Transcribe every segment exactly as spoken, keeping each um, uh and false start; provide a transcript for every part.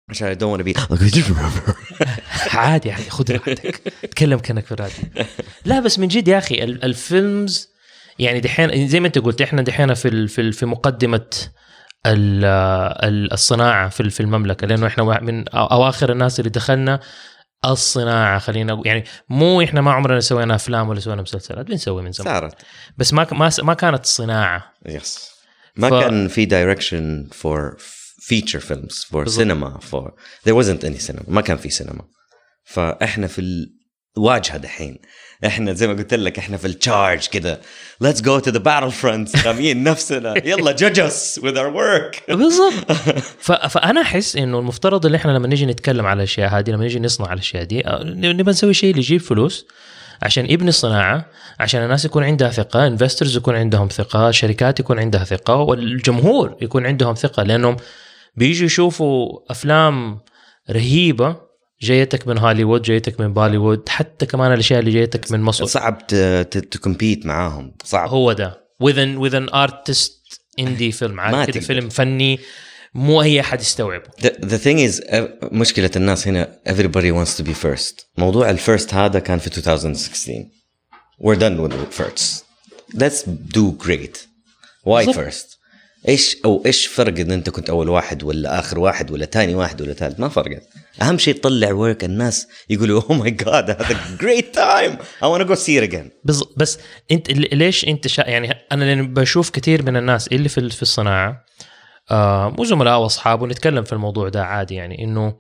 عشان I don't want to be عادي عادي خذ راحتك تكلم كأنك في الراديو. لا بس من جد يا أخي الفيلمز يعني دحين زي ما أنت قلت إحنا دحين في في في مقدمة الصناعة في في المملكة لأنه إحنا من أواخر الناس اللي دخلنا الصناعة خلينا يعني مو إحنا ما عمرنا سوينا أفلام ولا سوينا مسلسلات بنسوي من زمان صارت بس ما ما ما كانت الصناعة yes. ما ف... كان في direction for feature films for بالضبط. cinema for there wasn't any cinema ما كان في سينما فإحنا في الواجهة دحين إحنا زي ما قلت لك إحنا في الcharge كده let's go to the battlefront رامين نفسنا يلا judge us with our work بالضبط. ف... فأنا أحس إنه المفترض اللي إحنا لما نيجي نتكلم على الأشياء هذه لما نيجي نصنع على الأشياء دي نبغى نسوي شيء اللي يجيب فلوس عشان يبني الصناعة عشان الناس يكون عندها ثقة investors يكون عندهم ثقة شركات يكون عندها ثقة والجمهور يكون عندهم ثقة لأنهم بيجوا يشوفوا أفلام رهيبة جايتك من هوليوود جايتك من باليوود حتى كمان الأشياء اللي جايتك من مصر صعب تكمبيت معاهم صعب هو ده within within artist indie فيلم عادي كده فيلم فني مو أي أحد يستوعبه. the, the thing is uh, مشكلة الناس هنا everybody wants to be first. موضوع الفيرست هذا كان في twenty sixteen we're done with it first let's do great why بالضبط. first إيش أو إيش فرق إن أنت كنت أول واحد ولا آخر واحد ولا تاني واحد ولا ثالث ما فرقت. أهم شيء تطلع ورك الناس يقولوا oh my god هذا great time I want to go see it again. بس بس أنت ليش أنت شا يعني أنا لأن بشوف كثير من الناس اللي في في الصناعة آه مو زملاء وأصحاب ونتكلم في الموضوع ده عادي يعني إنه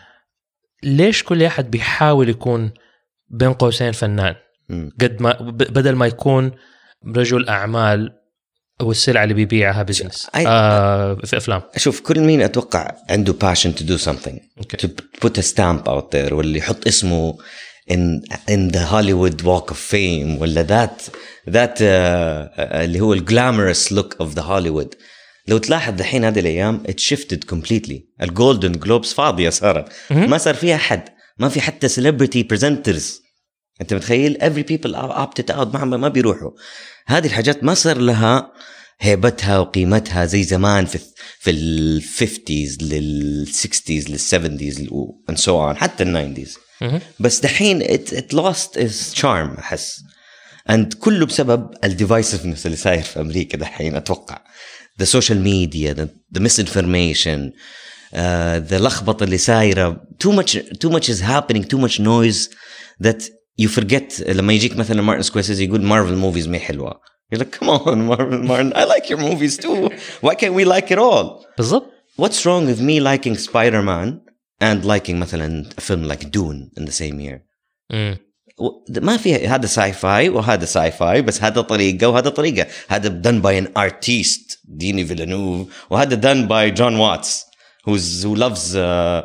ليش كل أحد بيحاول يكون بين قوسين فنان م. قد ما بدل ما يكون رجل أعمال والسلعة اللي بيبيعها بيزنس آه في أفلام. أشوف كل مين أتوقع عنده passion to do something okay. to put a stamp out there واللي يحط اسمه in in the Hollywood Walk of Fame ولا that that uh, اللي هو glamorous look of the Hollywood. لو تلاحظ دحين هذه الأيام it shifted completely. الجولدن جلوبس فاضية صارت mm-hmm. ما صار فيها حد ما في حتى celebrity presenters. أنت متخيل every people are opted out ما ما بيروحوا. هذه الحاجات ما صار لها هيبتها وقيمتها زي زمان في في الفيفتيز للسكستيز للسفنتيز and so on حتى الناينتيز بس دحين it, it lost its charm أحس and كله بسبب الديفايسفنس اللي صاير في أمريكا دحين أتوقع the social media the, the misinformation uh, the لخبطة اللي صايرة too much too much is happening too much noise that you forget لما يجيك مثلا مارتن سكورسيزي يقول مارفل موفيز ما حلوة you're like come on Marvel Martin I like your movies too why can't we like it all بالضبط. what's wrong with me liking Spider-Man and liking مثلا a film like Dune in the same year mm. ما في هذا ساي فاي وهذا ساي فاي بس هذا طريقة وهذا طريقة هذا done by an artist ديني فيلانوف وهذا done by John Watts who's who loves uh,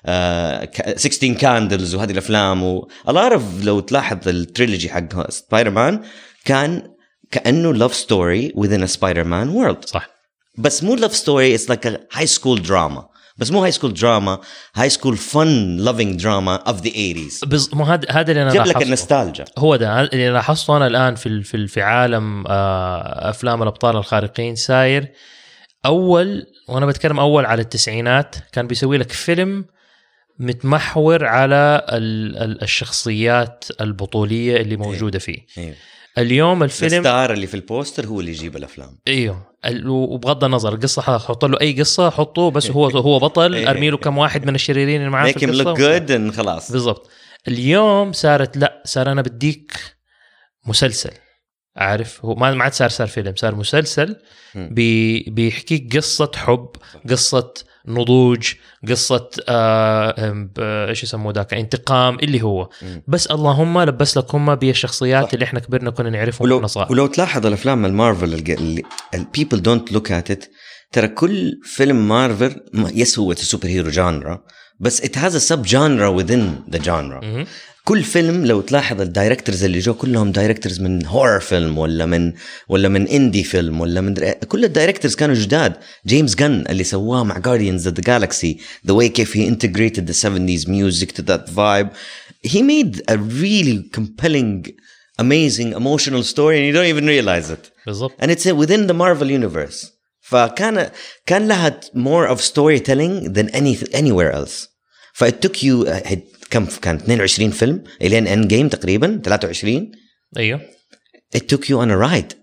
uh, sixteen candles وهذه الأفلام و a lot of لو تلاحظ التريلوجي حق سبايدر-مان كان كأنه love story within a Spider-Man world صح بس مو love story it's like a high school drama بس مو high school drama high school fun loving drama of the eighties بس مو هذا هذا اللي أنا جاب لك النوستالجيا هو ده اللي لاحظته أنا الآن في في في عالم أفلام الأبطال الخارقين ساير أول وأنا بتكلم أول على التسعينات كان بيسوي لك فيلم متمحور على الشخصيات البطولية اللي موجودة فيه أيوه. اليوم الفيلم الستار اللي في البوستر هو اللي يجيب الافلام ايوه وبغض النظر القصه حط له اي قصه حطه بس هو هو بطل ارمي له كم واحد من الشريرين اللي معاه في القصه make him look good خلاص بالضبط. اليوم صارت لا صار انا بديك مسلسل عارف هو ما عاد صار صار فيلم صار مسلسل بي بيحكيك قصه حب قصه نضوج قصة آه إيش يسموه ذاك انتقام اللي هو م. بس اللهم لبس لك هم بالشخصيات صح. اللي إحنا كبرنا كنا نعرفهم ولو, ولو تلاحظ الأفلام المارفل اللي people don't look at it ترى كل فيلم مارفل يسوى السوبر هيرو جانرا بس it has a sub genre within the genre م. كل فيلم لو تلاحظ الدايركتورز اللي جو كلهم دايركتورز من هورر فيلم ولا من ولا من اندي فيلم ولا من كل الدايركتورز كانوا جداد. جيمس جن اللي سواه مع Guardians of the Galaxy the way كيف he integrated the seventies music to that vibe he made a really compelling amazing emotional story and you don't even realize it بالضبط. and it's within the Marvel universe فكان كان لها more of storytelling than any anywhere else. ف it took you uh, كم كان اثنين وعشرين فيلم إلين end game تقريبا ثلاثة وعشرين. أيوه. It took you on a ride.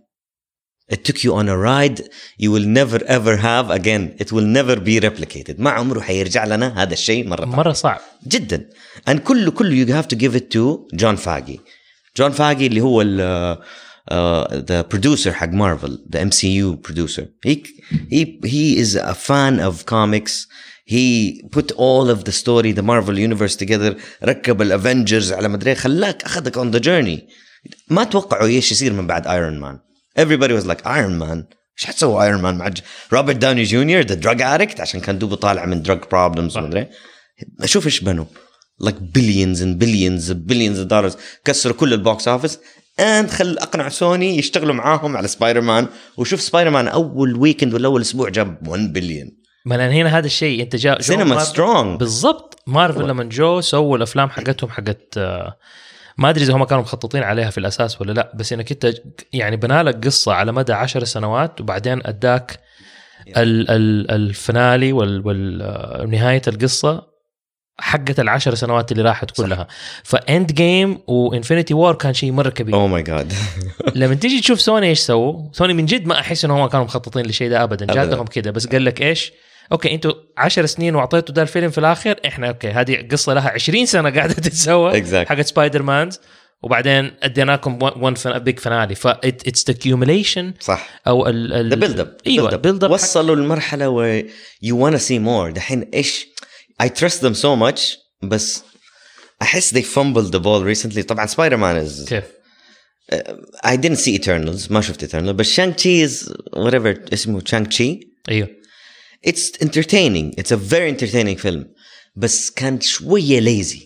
It took you on a ride you will never ever have again. It will never be replicated. ما عمره حيرجع لنا هذا الشيء مرة مرة صعب جدا. and كله كله you have to give it to John Faggy. John Faggy اللي هو ال uh, the producer حق Marvel, the M C U producer. He he he is a fan of comics. He put all of the story, the Marvel universe together. ركب ال Avengers على مدري خلاك أخذك on the journey. ما توقعوا إيش يصير من بعد Iron Man. Everybody was like Iron Man. إيش حتسوي Iron Man مع Robert Downey Junior the drug addict عشان كان دوبه طالع من drug problems مدري. شوف إيش بنوا like billions and billions and billions of dollars كسروا كل البوكس اوفيس and خل أقنع سوني يشتغلوا معاهم على سبايدر مان. وشوف سبايدر مان أول ويكند ولا أول أسبوع جاب one billion. ما لأن هنا هذا الشيء أنت جاء سينما سترونج بالضبط. مارفل لما جو سووا الأفلام حقتهم حقت ما أدري إذا هم كانوا مخططين عليها في الأساس ولا لا, بس إنك أنت يعني بنالك قصة على مدى عشر سنوات وبعدين أداك ال ال الفنالي وال والنهاية القصة حقت العشر سنوات اللي راحت كلها. فاند جيم وانفينيتي وار كان شيء مرة كبير. اوه ماي جاد. لما تيجي تشوف سوني ايش سووا, سوني من جد ما احس انهم كانوا مخططين لشيء ده ابدا, جاتهم كده بس قال لك ايش اوكي انتوا عشر سنين واعطيتوا ده الفيلم في الاخر, احنا اوكي هذه قصة لها عشرين سنة قاعدة تتسوى exactly. حقت سبايدر مانز وبعدين اديناكم وان بيج فنالي. ف اتس ذا كيوميليشن صح او ال ال the build up ايوه build up وصلوا المرحلة where you want to see more. دحين ايش I trust them so much بس أحس they fumbled the ball recently. طبعا سبايدر مان is كيف uh, I didn't see Eternals, ما شفت Eternals, but Shang-Chi is whatever اسمه Shang-Chi. ايوه it's entertaining, it's a very entertaining film بس كان شوية lazy.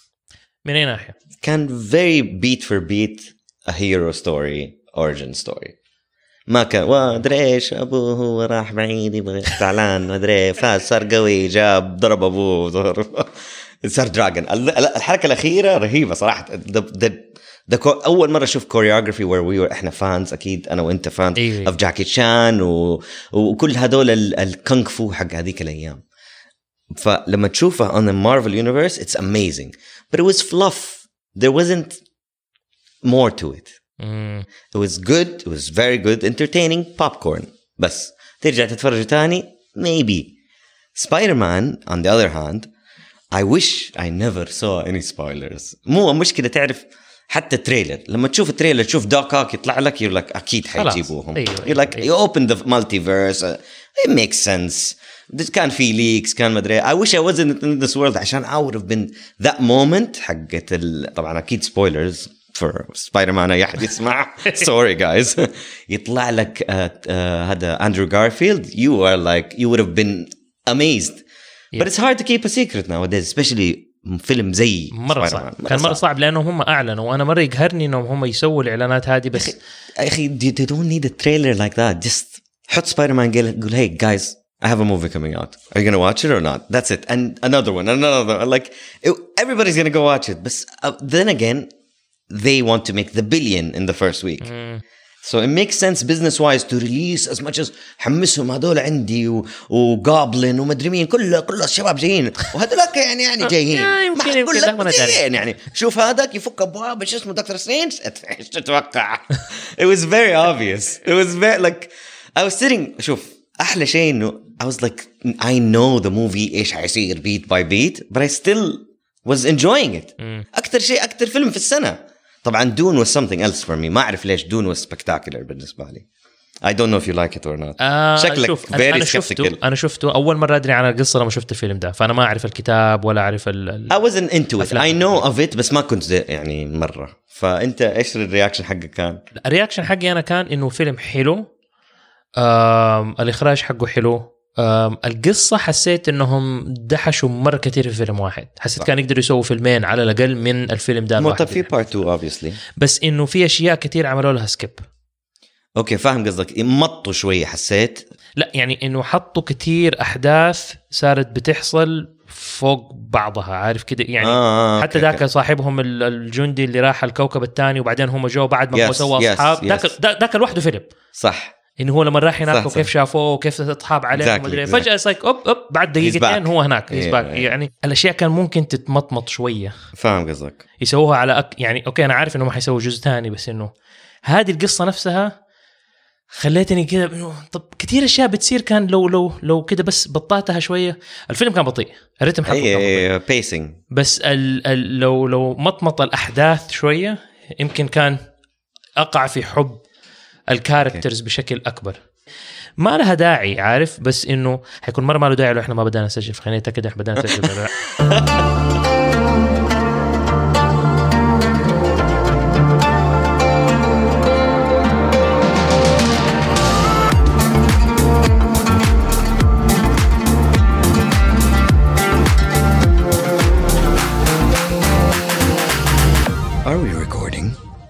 من أي ناحية؟ كان very beat for beat a hero story, origin story. ما كان وادري ايش ابوه هو راح بعيد يبغى زعلان ما ادري فاز صار قوي جاب ضرب ابوه ضرب صار دراجون. الحركه الاخيره رهيبه صراحه. the, the, the اول مره اشوف choreography where we were احنا فانز اكيد انا وانت فانز إيه. of جاكي شان و, وكل هذول الكونغ فو حق هذيك الايام. فلما تشوفها on the Marvel universe it's amazing but it was fluff. there wasn't more to it. mm. It was good, it was very good, entertaining, popcorn. بس ترجع تتفرج تاني maybe. Spider-Man on the other hand I wish I never saw any spoilers. مو مشكلة تعرف حتى تريلر لما تشوف التريلر تشوف دوك اوك يطلع لك you're like أكيد حيجيبوهم. أيوة. you're like you open the multiverse uh, it makes sense. كان في leaks كان مدري. I wish I wasn't in this world عشان I would have been that moment حقت ال... طبعا أكيد spoilers for Spider-Man أي أحد يسمع sorry guys. يطلع لك uh, uh, هذا Andrew Garfield you are like you would have been amazed. yeah. But it's hard to keep a secret nowadays especially فيلم زي مرة صعب. كان مرة صعب لأنهم هم أعلنوا وأنا مرة يقهرني إنهم هم يسووا الإعلانات هذه بس يا أخي they don't need a trailer like that. just حط Spider-Man قول hey guys I have a movie coming out. Are you going to watch it or not? That's it. And another one, another one. Like it, everybody's going to go watch it. But uh, then again, they want to make the billion in the first week. Mm. So it makes sense business-wise to release as much as حمسهم هذول عندي و وقابلين ومدري مين كل كل الشباب جايين وهذولك يعني يعني جايين. يمكن يمكن جايين يعني شوف هذاك يفك أبواب إيش اسمه دكتور سترينج إيش تتوقع. It was very obvious. It was very like I was sitting شوف أحلى شيء إنه I was like I know the movie إيش هيصير beat by beat but I still was enjoying it. mm. أكتر شيء أكتر فيلم في السنة. طبعا Dune was something else for me. ما أعرف ليش Dune was spectacular بالنسبة لي. I don't know if you like it or not. آه شكلك شوف very أنا skeptical. شفته أنا شفته أول مرة أدري عن القصة لما شفت الفيلم ده فأنا ما أعرف الكتاب ولا أعرف ال I wasn't into it. I know of it بس ما كنت يعني مرة. فأنت إيش الرياكشن حقك كان؟ الرياكشن حقي أنا كان إنه فيلم حلو. آم الإخراج حقه حلو. القصة حسيت إنهم دحشوا مرة كتير في فيلم واحد. حسيت كان يقدروا يسووا فيلمين على الأقل من الفيلم ده. مو في part two obviously. بس إنه في أشياء كتير عملوا لها سكيب. أوكي فاهم قصدك. مطوا شوية حسيت. لا يعني إنه حطوا كتير أحداث صارت بتحصل فوق بعضها عارف كده يعني. آه حتى ذاك صاحبهم الجندي اللي راح الكوكب الثاني وبعدين هم جو بعد ما yes, هو سووا أصحاب. ذاك yes. ذاك لوحده فيلم. صح. انه هو لما راح هناك وكيف شافوه وكيف تتحاب عليه exactly, exactly. فجاه سايك اوب اوب بعد دقيقتين هو هناك yeah, yeah. يعني الاشياء كان ممكن تتمطمط شويه. فاهم قصدك. يسووها على أك... يعني اوكي انا عارف انه ما حيسووا جزء ثاني بس انه هذه القصه نفسها خليتني كذا انه طب كثير اشياء بتصير كان لو لو لو كذا بس بطاتها شويه. الفيلم كان بطيء الريتم حقه كان بطيء بيسنج بس ال... ال... لو لو مطمط الاحداث شويه يمكن كان اقع في حب الكاركترز بشكل اكبر. ما لها داعي عارف بس انه حيكون مره ما له داعي لو احنا ما بدانا نسجل. فخلينا نتاكد احنا بدانا نسجل ولا لا. Are we recording?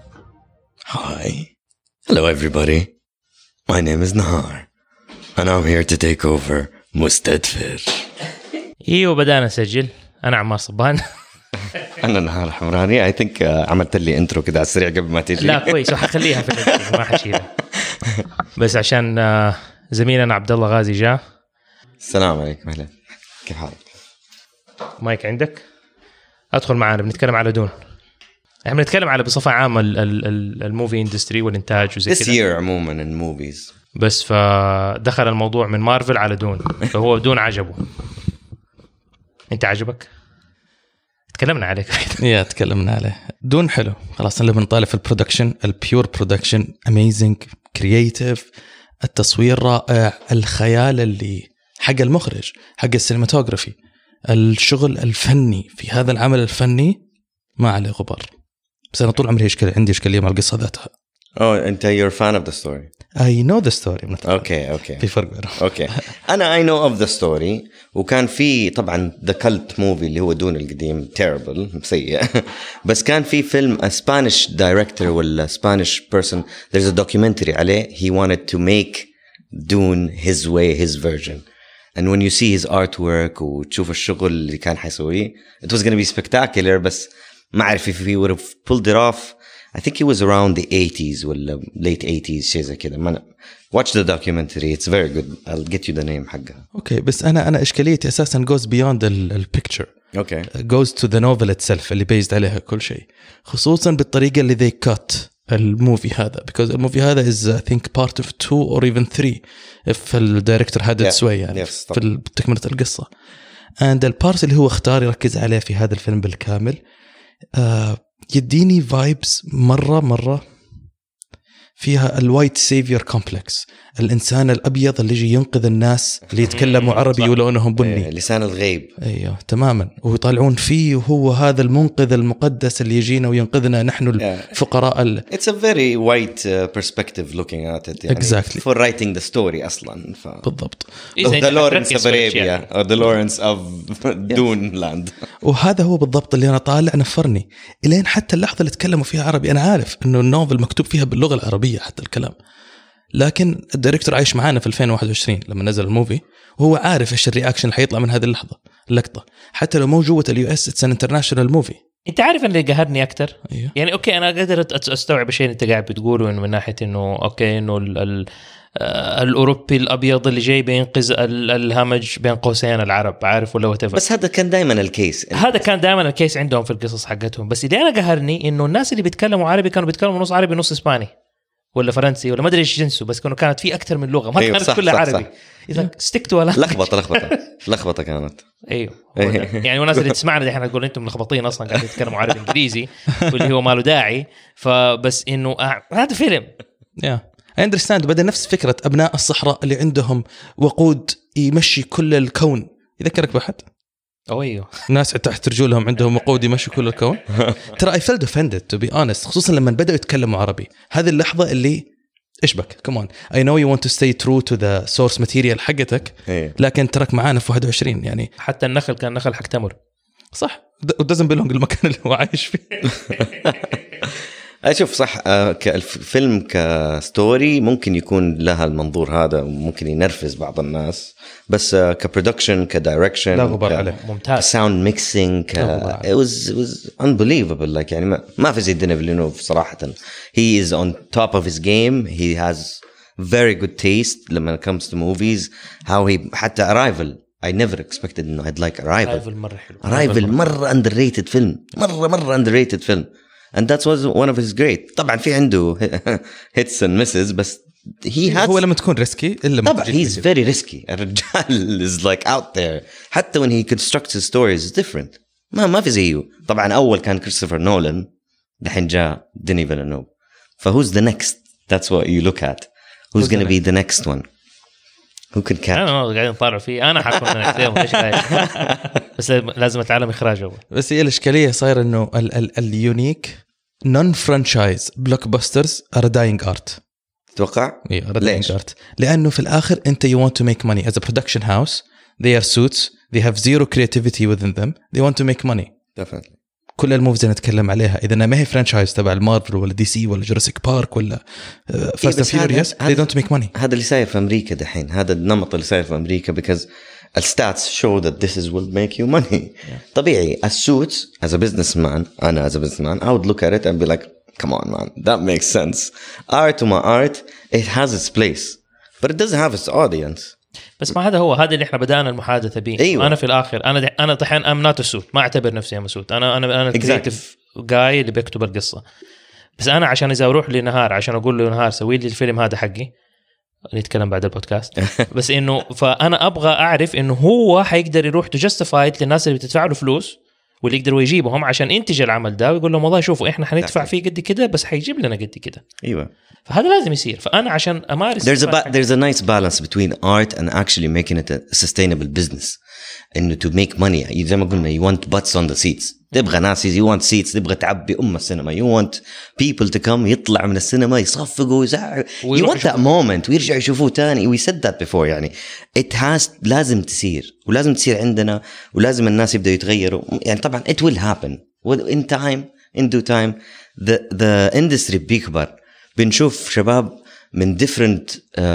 Hi. Hello everybody. My name is Nahar. And I'm here to take over مستدفر. ايوه بدانا نسجل. انا عمار صبان. انا نهار حمراني. I think uh, عملت لي انترو كده على السريع قبل ما تيجي. لا كويس وحخليها في الانترو ما حشيلها. بس عشان uh, زميلنا عبد الله غازي جاء. السلام عليكم. اهلا كيف حالك؟ مايك عندك؟ ادخل معنا بنتكلم على دون. احنا بنتكلم على بصفه عامه الموفي اندستري والانتاج وزي كذا. This year عموما الموفيز. بس فدخل الموضوع من مارفل على دون فهو دون عجبه. انت عجبك؟ تكلمنا عليك. يا تكلمنا عليه. دون حلو خلاص. اللي بنطالع في البرودكشن البيور برودكشن اميزنج كرييتيف. التصوير رائع. الخيال اللي حق المخرج حق السينماتوغرافي. الشغل الفني في هذا العمل الفني ما عليه غبار. بس أنا طول عمري إشكال عندي إشكالية مع القصة ذاتها. Oh, أنت you're a fan of the story. I know the story. Okay, okay. في فرق بينهم. Okay. أنا I know of the story. وكان في طبعاً the cult movie اللي هو دون القديم terrible سيء. بس كان في فيلم a Spanish director ولا Spanish person. There's a documentary عليه. He wanted to make Dune his way, his version. And when you see his artwork وتشوف الشغل اللي كان حيسويه, it was going to be spectacular. بس ما أعرف if he would have pulled it off. I think he was around the eighties ولا late eighties شيء زي كده. ما watch the documentary. It's very good. I'll get you the name حقها. Okay, بس أنا أنا إشكاليتي أساساً goes beyond the picture. Okay. Goes to the novel itself اللي based عليها كل شيء. خصوصاً بالطريقة اللي they cut الموفي هذا. Because الموفي هذا is I think part of two or even three if الدايركتور حدد yeah. شوي يعني yes, في تكملة القصة. And البارت اللي هو اختار يركز عليه في هذا الفيلم بالكامل آه يديني فايبس مرة مرة فيها الوايت سيفير كومبلكس. الإنسان الأبيض اللي يجي ينقذ الناس اللي يتكلموا عربي ولونهم بني. لسان الغيب. أيوه تماما. ويطلعون فيه وهو هذا المنقذ المقدس اللي يجينا وينقذنا نحن الفقراء. ال... It's a very white uh, perspective looking at it. يعني exactly. For writing the story أصلا. ف... بالضبط. The Lawrence of Arabia or the Lawrence of Dune land. وهذا هو بالضبط اللي أنا طالع نفرني. إلين حتى اللحظة اللي تكلموا فيها عربي أنا عارف إنه النوفل مكتوب فيها باللغة العربية حتى الكلام. لكن الدايركتور عايش معانا في ألفين وواحد وعشرين لما نزل الموفي وهو عارف إيش الرياكشن اللي حيطلع من هذه اللحظة اللقطة. حتى لو مو جوة اليو اس اتس ان انترناشونال موفي. انت عارف اللي قهرني اكثر أيوه. يعني اوكي انا قدرت استوعب الشيء اللي انت قاعد بتقوله انه من ناحيه انه اوكي انه ال ال الاوروبي الابيض اللي جاي بينقذ الهمج بين قوسين العرب عارف ولا وات. بس هذا كان دائما الكيس. هذا كان دائما الكيس عندهم في القصص حقتهم. بس اللي انا قهرني انه الناس اللي بيتكلموا عربي كانوا بيتكلموا نص عربي نص اسباني ولا فرنسي ولا ما ادري ايش جنسه. بس كانوا كانت في اكثر من لغه ما أيوه كانت كلها عربي. اذا استكتوا ولا لخبطه لخبطه لخبطه كانت. ايوه يعني والناس اللي تسمعنا احنا نقول انتم ملخبطين اصلا قاعدين تتكلموا عربي انجليزي واللي هو ما له داعي. فبس انه آه هذا فيلم يا I understand. بدأ نفس فكرة أبناء الصحراء اللي عندهم وقود يمشي كل الكون. يذكرك بحد؟ أوه ناس تحت رجولهم عندهم وقود يمشي كل الكون. ترى I felt offended to be honest. خصوصا لما بدأوا يتكلموا عربي. هذه اللحظة اللي إيش بك come on I know you want to stay true to the source material حقتك لكن ترك معانا في واحد وعشرين يعني. حتى النخل كان نخل حق تمر صح. ودزن بلونج المكان اللي هو عايش فيه. أشوف صح. كفيلم كستوري ممكن يكون لها المنظور هذا ممكن ينرفز بعض الناس. بس كبرودكشن كدايركشن لا غبار عليه. ممتاز. ساوند ميكسينج ك... it was it was unbelievable like يعني ما, ما في زي دينيف لينوف صراحة. he is on top of his game. he has very good taste لما it comes to movies. How he حتى Arrival I never expected إنه I'd like Arrival. Arrival مرة حلو. Arrival مرة underrated film, مرة مرة underrated film, and that was one of his great. طبعا في عنده hits and misses, بس he has. هو لما تكون ريسكي إلا طبعا he's very risky. الرجال is like out there. حتى when he constructs his stories is different. ما ما في زيه. طبعا أول كان كريستوفر نولان, دحين جاء ديني فيلنوف. فwho's the next? That's what you look at. Who's, who's going to be the next one? Who could catch? أنا ما قاعدين نطالع فيه. أنا حكون نحتاجه إيش رأيك؟ بس لازم أتعلم إخراجه. بس هي الإشكالية صاير إنه ال ال اليونيك non-franchise blockbusters are dying art. توقع؟ إيه are dying art. لأنه في الآخر أنت you want to make money as a production house. They are suits. They have zero creativity within them. They want to make money. Definitely. كل الموفز اللي نتكلم عليها إذا ما هي فرانشايز تبع المارفل ولا دي سي ولا جوراسيك بارك ولا فاست اند فيوريوس they don't make money. هذا اللي صاير في أمريكا دحين, هذا النمط اللي صاير في أمريكا because الstats show that this is will make you money. yeah. طبيعي as suits as a businessman, أنا as a businessman I would look at it and be like come on man, that makes sense. Art to my art, it has its place but it doesn't have its audience. بس ما هذا هو هذا اللي احنا بدأنا المحادثة به. أيوة. أنا في الآخر أنا دح... أنا طحين أم نات السوت, ما أعتبر نفسي أم سوت. أنا أنا أنا الكريتيف جاي اللي بيكتب القصة. بس أنا عشان إذا أروح لنهار عشان أقول له نهار سوي لي الفيلم هذا حقي, نتكلم بعد البودكاست. بس إنه فأنا أبغى أعرف إنه هو حيقدر يروح تجستيفايد للناس اللي بتدفع له فلوس واللي يقدروا يجيبهم عشان ينتج العمل ده ويقول لهم والله شوفوا إحنا حندفع فيه قد كده بس حيجيب لنا قد كده. أيوة. فهذا لازم يصير. فأنا عشان أمارس there's a ba- there's a nice balance between art and actually making it a sustainable business. إنه to make money زي ما قلنا you want butts on the seats. تبغى ناس you want seats, تبغى تعبي أم السينما, you want people to come يطلع من السينما يصفقوا ويزعقوا, you want that moment ويرجع يشوفوه تاني. we said that before يعني it has لازم تصير ولازم تصير عندنا ولازم الناس يبدأوا يتغيروا يعني. طبعا it will happen in time in due time. the the industry بيكبر, بنشوف شباب من different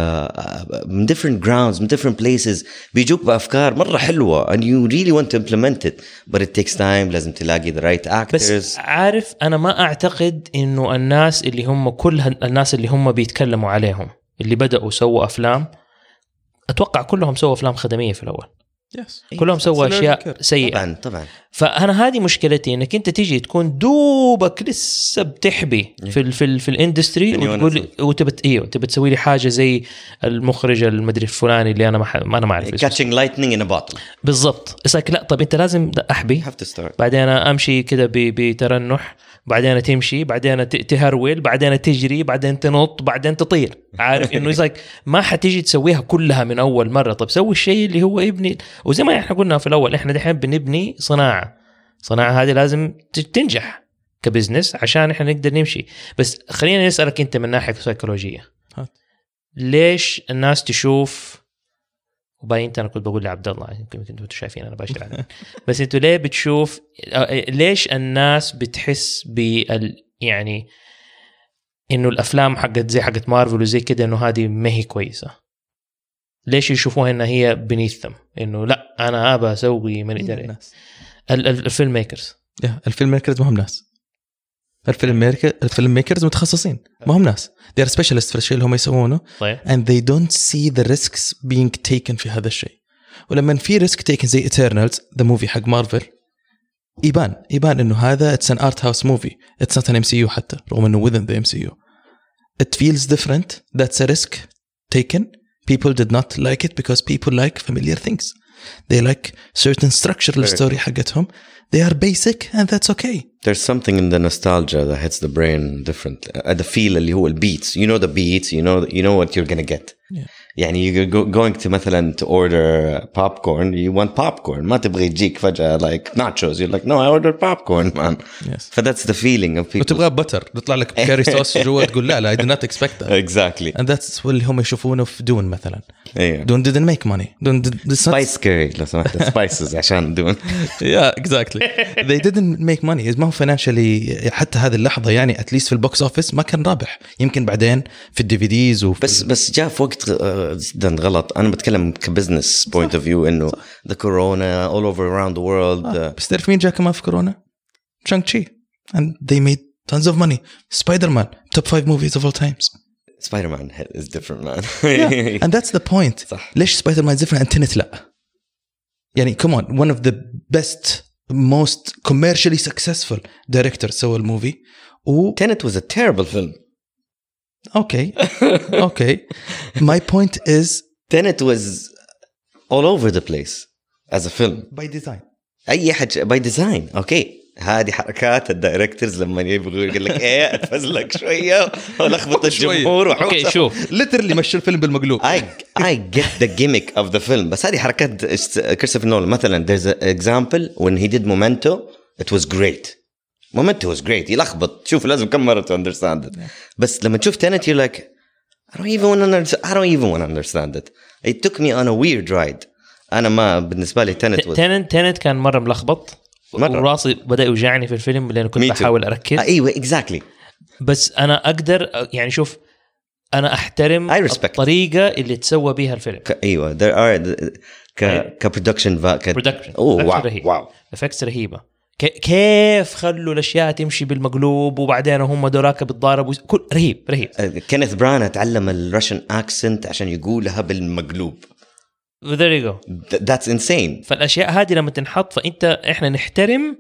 uh, من different grounds من different places بيجوك بأفكار مرة حلوة and you really want to implement it but it takes time. لازم تلاقي the right actors. بس عارف أنا ما أعتقد إنه الناس اللي هم كل الناس اللي هم بيتكلموا عليهم اللي بدأوا سووا أفلام, أتوقع كلهم سووا أفلام خدمية في الأول. yes. كلهم سووا أشياء سيئة. طبعا طبعا. فأنا هذه مشكلتي إنك أنت تيجي تكون دوبك لسه بتحبي في ال في ال في الإندستري وتقول وتبت إيه وتبت تسوي لي حاجة زي المخرج المدري الفلاني اللي أنا ما ما أنا ما أعرف catching lightning in a bottle بالضبط. إساك لا طب أنت لازم أحبي بعدين أنا أمشي كده بترنح, بعدين تمشي, بعدين تهرول, بعدين تجري, بعدين تنط, بعدين تطير. عارف إنه إساك ما حتيجي تسويها كلها من أول مرة. طب سوي الشيء اللي هو ابني. وزي ما إحنا قلنا في الأول إحنا دحين بنبني صناعة. صناعة هذه لازم تنجح كبزنس عشان إحنا نقدر نمشي. بس خلينا نسألك أنت من ناحية سيكولوجية, ليش الناس تشوف وباين أنت أنا كنت بقول لعبد الله يمكن كنتوا شايفين أنا باشر عليه بس أنتوا ليه بتشوف ليش الناس بتحس بال يعني إنه الأفلام حقت زي حقت مارفل وزي كده إنه هذه ما هي كويسة؟ ليش يشوفوها إنها هي بنيثم إنه لا أنا أبى أسوي من إداري الفيلم ميكرز؟ الفيلم ميكرز ما هم ناس. الفيلم ميكر الفيلم ميكرز متخصصين ما هم ناس. they are specialists في الشيء اللي هم يسوونه. طيب. and they don't see the risks being taken في هذا الشيء. ولما في risk taken زي Eternals the movie حق مارفل يبان يبان إنه هذا it's an art house movie, it's not an M C U حتى رغم إنه within the M C U. it feels different. that's a risk taken. people did not like it because people like familiar things. they like certain structural story حقتهم. they are basic and that's okay. There's something in the nostalgia that hits the brain different. Uh, the feel اللي هو الbeats. You know the beats. You know you know what you're gonna get. Yeah. يعني you're go, going to مثلا to order popcorn. You want popcorn. ما تبغى يجيك فجأة like nachos. You're like no I ordered popcorn man. Yes. So that's the feeling of people. وتبغى بتر بيطلع لك كاري صوص جوا تقول لا لا I did not expect that. Exactly. And that's اللي هم يشوفونه في دون مثلا. Yeah. Dune didn't make money. Dune did spice curry لو سمحت spices عشان Dune. Yeah exactly. They didn't make money. ما هو financially حتى هذه اللحظة يعني at least في البوكس أوفيس ما كان رابح. يمكن بعدين في الدي في ديز وفي بس بس جاء في وقت جدا غلط. أنا بتكلم كبزنس point of view إنه the corona all over around the world. آه. بس تعرف مين جاء كمان في كورونا؟ Shang-Chi. And they made tons of money. Spider-Man top five movies of all times. سبايدر مان is different man. yeah. And that's the point. صح. ليش سبايدر مان different and Tenet لا؟ يعني come on, one of the best most commercially successful directors سوى الموفي. و Tenet was a terrible film. Okay. Okay. My point is Tenet was all over the place as a film. by design. أي حاجة by design. أوكي. هذه حركات الدايركترز لما يبغوا يقول لك إيه أتفزلك شوية ولخبط الجمهور. أوكي شوف. literally مشي الفيلم بالمقلوب. I I get the gimmick of the film. بس هذه حركات كريستوفر نولان. مثلا there's an example when he did Memento. It was great. Memento was great. يلخبط. شوف لازم كم مرة to understand it. بس لما تشوف Tenet you're like I don't even want to understand. I don't even want to understand it. It took me on a weird ride. أنا ما بالنسبة لي Tenet was. Tenet Tenet كان مرة ملخبط. مرة. وراسي بدأ يوجعني في الفيلم لأنه كنت بحاول أركز. أيوة exactly. بس أنا أقدر يعني شوف أنا أحترم الطريقة اللي تسوى بيها الفيلم. ك... أيوة there are ك كبرودكشن فا ك برودكشن. أوه واو واو. إفكتس رهيبة. ك... كيف خلوا الأشياء تمشي بالمقلوب وبعدين هم دوراك بالضارب وز... كل رهيب رهيب. كينيث برانا تعلم الراشن أكسنت عشان يقولها بالمقلوب. There you go. That's insane. فالأشياء هذه لما تنحط فأنت إحنا نحترم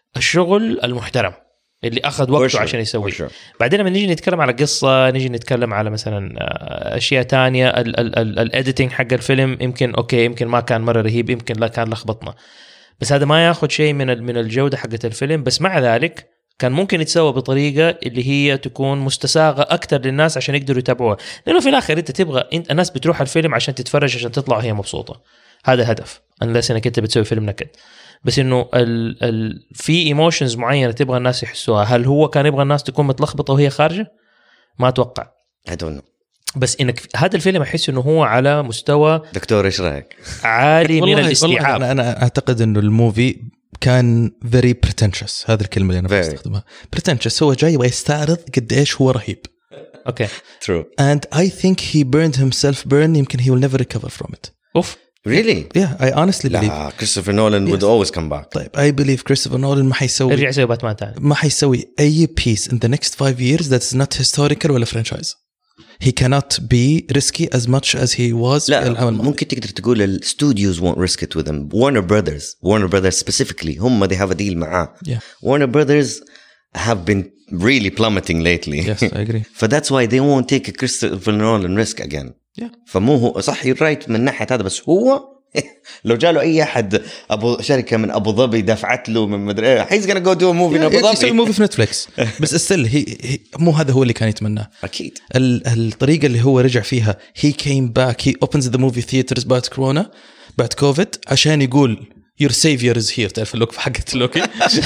الشغل المحترم اللي أخذ وقته sure. عشان يسويه. sure. بعدين لما نيجي نتكلم على قصة نيجي نتكلم على مثلا أشياء تانية الإديتينج حق الفيلم يمكن أوكي يمكن ما كان مرة رهيب يمكن لا كان لخبطنا بس هذا ما ياخد شيء من من الجودة حقة الفيلم. بس مع ذلك كان ممكن يتسوى بطريقة اللي هي تكون مستساغة أكتر للناس عشان يقدروا يتابعوها لأنه في الآخر أنت تبغى أنت الناس بتروح الفيلم عشان تتفرج عشان تطلع وهي مبسوطة. هذا الهدف unless أنك أنت بتسوي فيلم نكد. بس إنه ال ال في ايموشنز معينة تبغى الناس يحسوها. هل هو كان يبغى الناس تكون متلخبطة وهي خارجة؟ ما أتوقع. I don't know. بس إنك هذا الفيلم أحس إنه هو على مستوى دكتور إيش رأيك؟ عالي من الاستيعاب. أنا أنا أعتقد إنه الموفي كان very pretentious. هذا الكلمة اللي أنا بستخدمها. pretentious هو جاي ويستعرض قد إيش هو رهيب. Okay. True. And I think he burned himself burn. يمكن he will never recover from it. أوف. Really? Yeah, I honestly believe. لا, Christopher Nolan yes. would always come back. طيب, I believe Christopher Nolan ما حيسوي. يرجع يسوي باتمان تاني. ما حيسوي أي piece in the next five years that's not historical ولا franchise. He cannot be risky as much as he was. لا, ممكن تقدر تقول ال studios won't risk it with him. Warner Brothers, Warner Brothers specifically, هم they have a deal معاه. Yeah. Warner Brothers have been really plummeting lately. Yes, I agree. So that's why they won't take a Christopher Nolan risk again. Yeah. فمو هو صح يرايت من ناحية هذا بس هو لو جاله أي أحد أبو شركة من أبو ظبي دفعت له من مدري إيه he's gonna go do a movie in Abu Dhabi. يسوي موفي في نتفليكس. بس still هي, هي مو هذا هو اللي كان يتمناه. أكيد. الطريقة اللي هو رجع فيها he came back he opens the movie theaters بعد كورونا بعد كوفيد عشان يقول your savior is here. تعرف اللوك حقت لوكي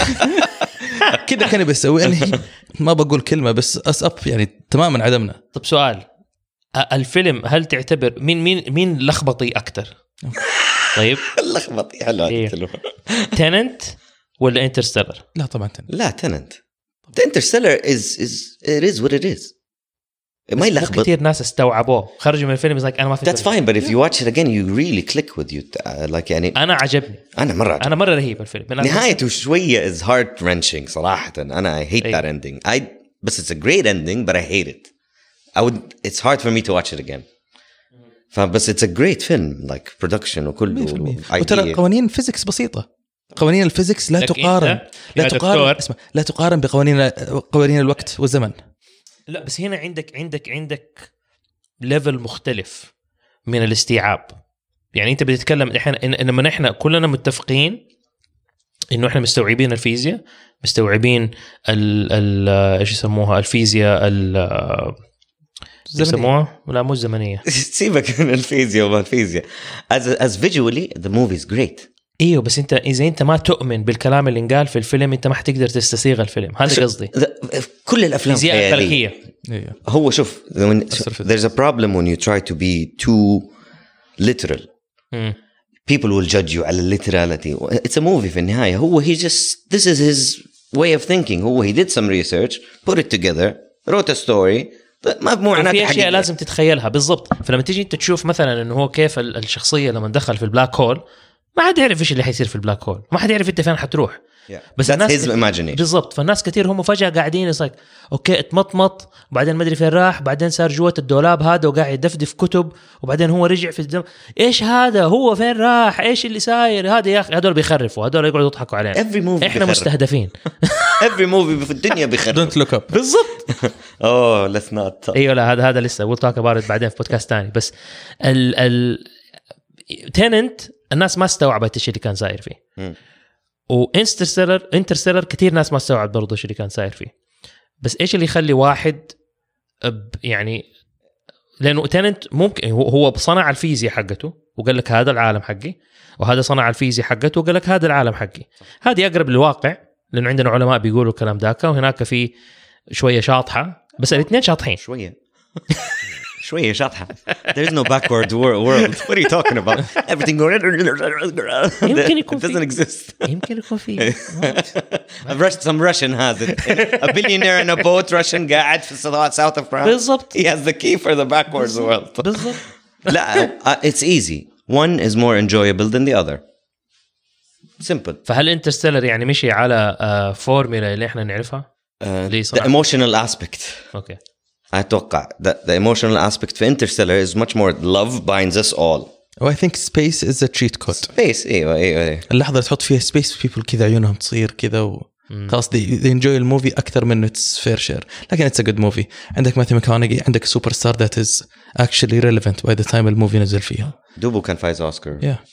كده كان بيسوي يعني ما بقول كلمة بس أس أب يعني تماما عدمنا. طب سؤال الفيلم هل تعتبر مين مين مين لخبطي أكتر؟ طيب لخبطي حلو إيه. تننت ولا انترستيلر؟ لا طبعا تننت. لا تننت. انترستيلر is is it is what it is. ما يلخبط. كثير ناس استوعبوه خرجوا من الفيلم like أنا ما في. That's fine but if you watch it again you really click with you uh, like يعني. أنا عجبني. أنا مرة عجبني. أنا مرة رهيب الفيلم. نهايته شوية is heart wrenching صراحة. أنا I hate that ending. I بس it's a great ending but I hate it. I would it's hard for me to watch it again. فبس it's a great film like production وكله. وترى قوانين فيزيكس بسيطة. قوانين الفيزيكس لا تقارن لا تقارن اسمع لا تقارن بقوانين قوانين الوقت والزمن. لا بس هنا عندك عندك عندك ليفل مختلف من الاستيعاب. يعني انت بتتكلم احنا انما نحن كلنا متفقين انه احنا مستوعبين الفيزياء مستوعبين ال ال ايش يسموها الفيزياء ال يسموها ولا مو الزمنية. سيبك من الفيزياء وما الفيزياء. as as visually the movie is great. ايوه بس انت اذا انت ما تؤمن بالكلام اللي انقال في الفيلم انت ما حتقدر تستسيغ الفيلم. هذا قصدي. كل الافلام فيزياء فلكية. هو شوف there's a problem when you try to be too literal. م. people will judge you على literality. it's a movie في النهاية. هو he just this is his way of thinking. هو he did some research put it together wrote a story. ما مو معناته في أشياء لازم تتخيلها بالضبط. فلما تيجي أنت تشوف مثلا إنه هو كيف الشخصية لما دخل في البلاك هول ما حد يعرف إيش اللي حيصير في البلاك هول. ما حد يعرف أنت فين حتروح. yeah. بس That's الناس his imagination. بالضبط. فالناس كتير هم فجأة قاعدين يصير اوكي اتمطمط وبعدين ما ادري فين راح بعدين صار جوه الدولاب هذا وقاعد يدفدف كتب وبعدين هو رجع في الدم ايش هذا هو فين راح ايش اللي صاير هذا يا اخي هذول بيخرفوا هذول يقعدوا يضحكوا علينا Every movie احنا بيخرف. مستهدفين. Every movie في الدنيا بيخرب. Don't look up. بالضبط. oh let's not ايوه لا هذا هذا لسه we'll talk about it بعدين في بودكاست ثاني. بس ال ال تيننت الناس ما استوعبت الشيء اللي كان صاير فيه. م. وانترستيلر انترستيلر كثير ناس ما استوعبت برضه الشيء اللي كان صاير فيه. بس ايش اللي يخلي واحد يعني لانه تيننت ممكن هو صنع الفيزياء حقته وقال لك هذا العالم حقي وهذا صنع الفيزياء حقته وقال لك هذا العالم حقي. هذه اقرب للواقع لانه عندنا علماء بيقولوا الكلام ذاك وهناك في شويه شاطحه بس الاثنين شاطحين شويه شويه شاطحه. There's no backward world. What are you talking about? Everything يمكن يكون doesn't exist. يمكن يكون في Some Russian has it. A billionaire in a boat Russian قاعد في south of France. بالضبط. He has the key for the backwards world. بالضبط. لا it's easy. One is more enjoyable than the other. Simple. فهل انترستيلر يعني مشي على فورمولا اللي احنا نعرفها؟ Uh, the emotional aspect. اوكي. أتوقع the, the emotional aspect في Interstellar is much more love binds us all. Oh, I think space is a cheat code. Space أيوة أيوة أيوة. اللحظة تحط فيها space people كذا عيونهم تصير كذا و خلاص they, they enjoy the movie أكثر من it's fair share. لكن it's a good movie. عندك ماثيو ماكونيغي عندك سوبر ستار that is actually relevant by the time الموفي نزل فيها. دوبو كان فايز أوسكار. Yeah.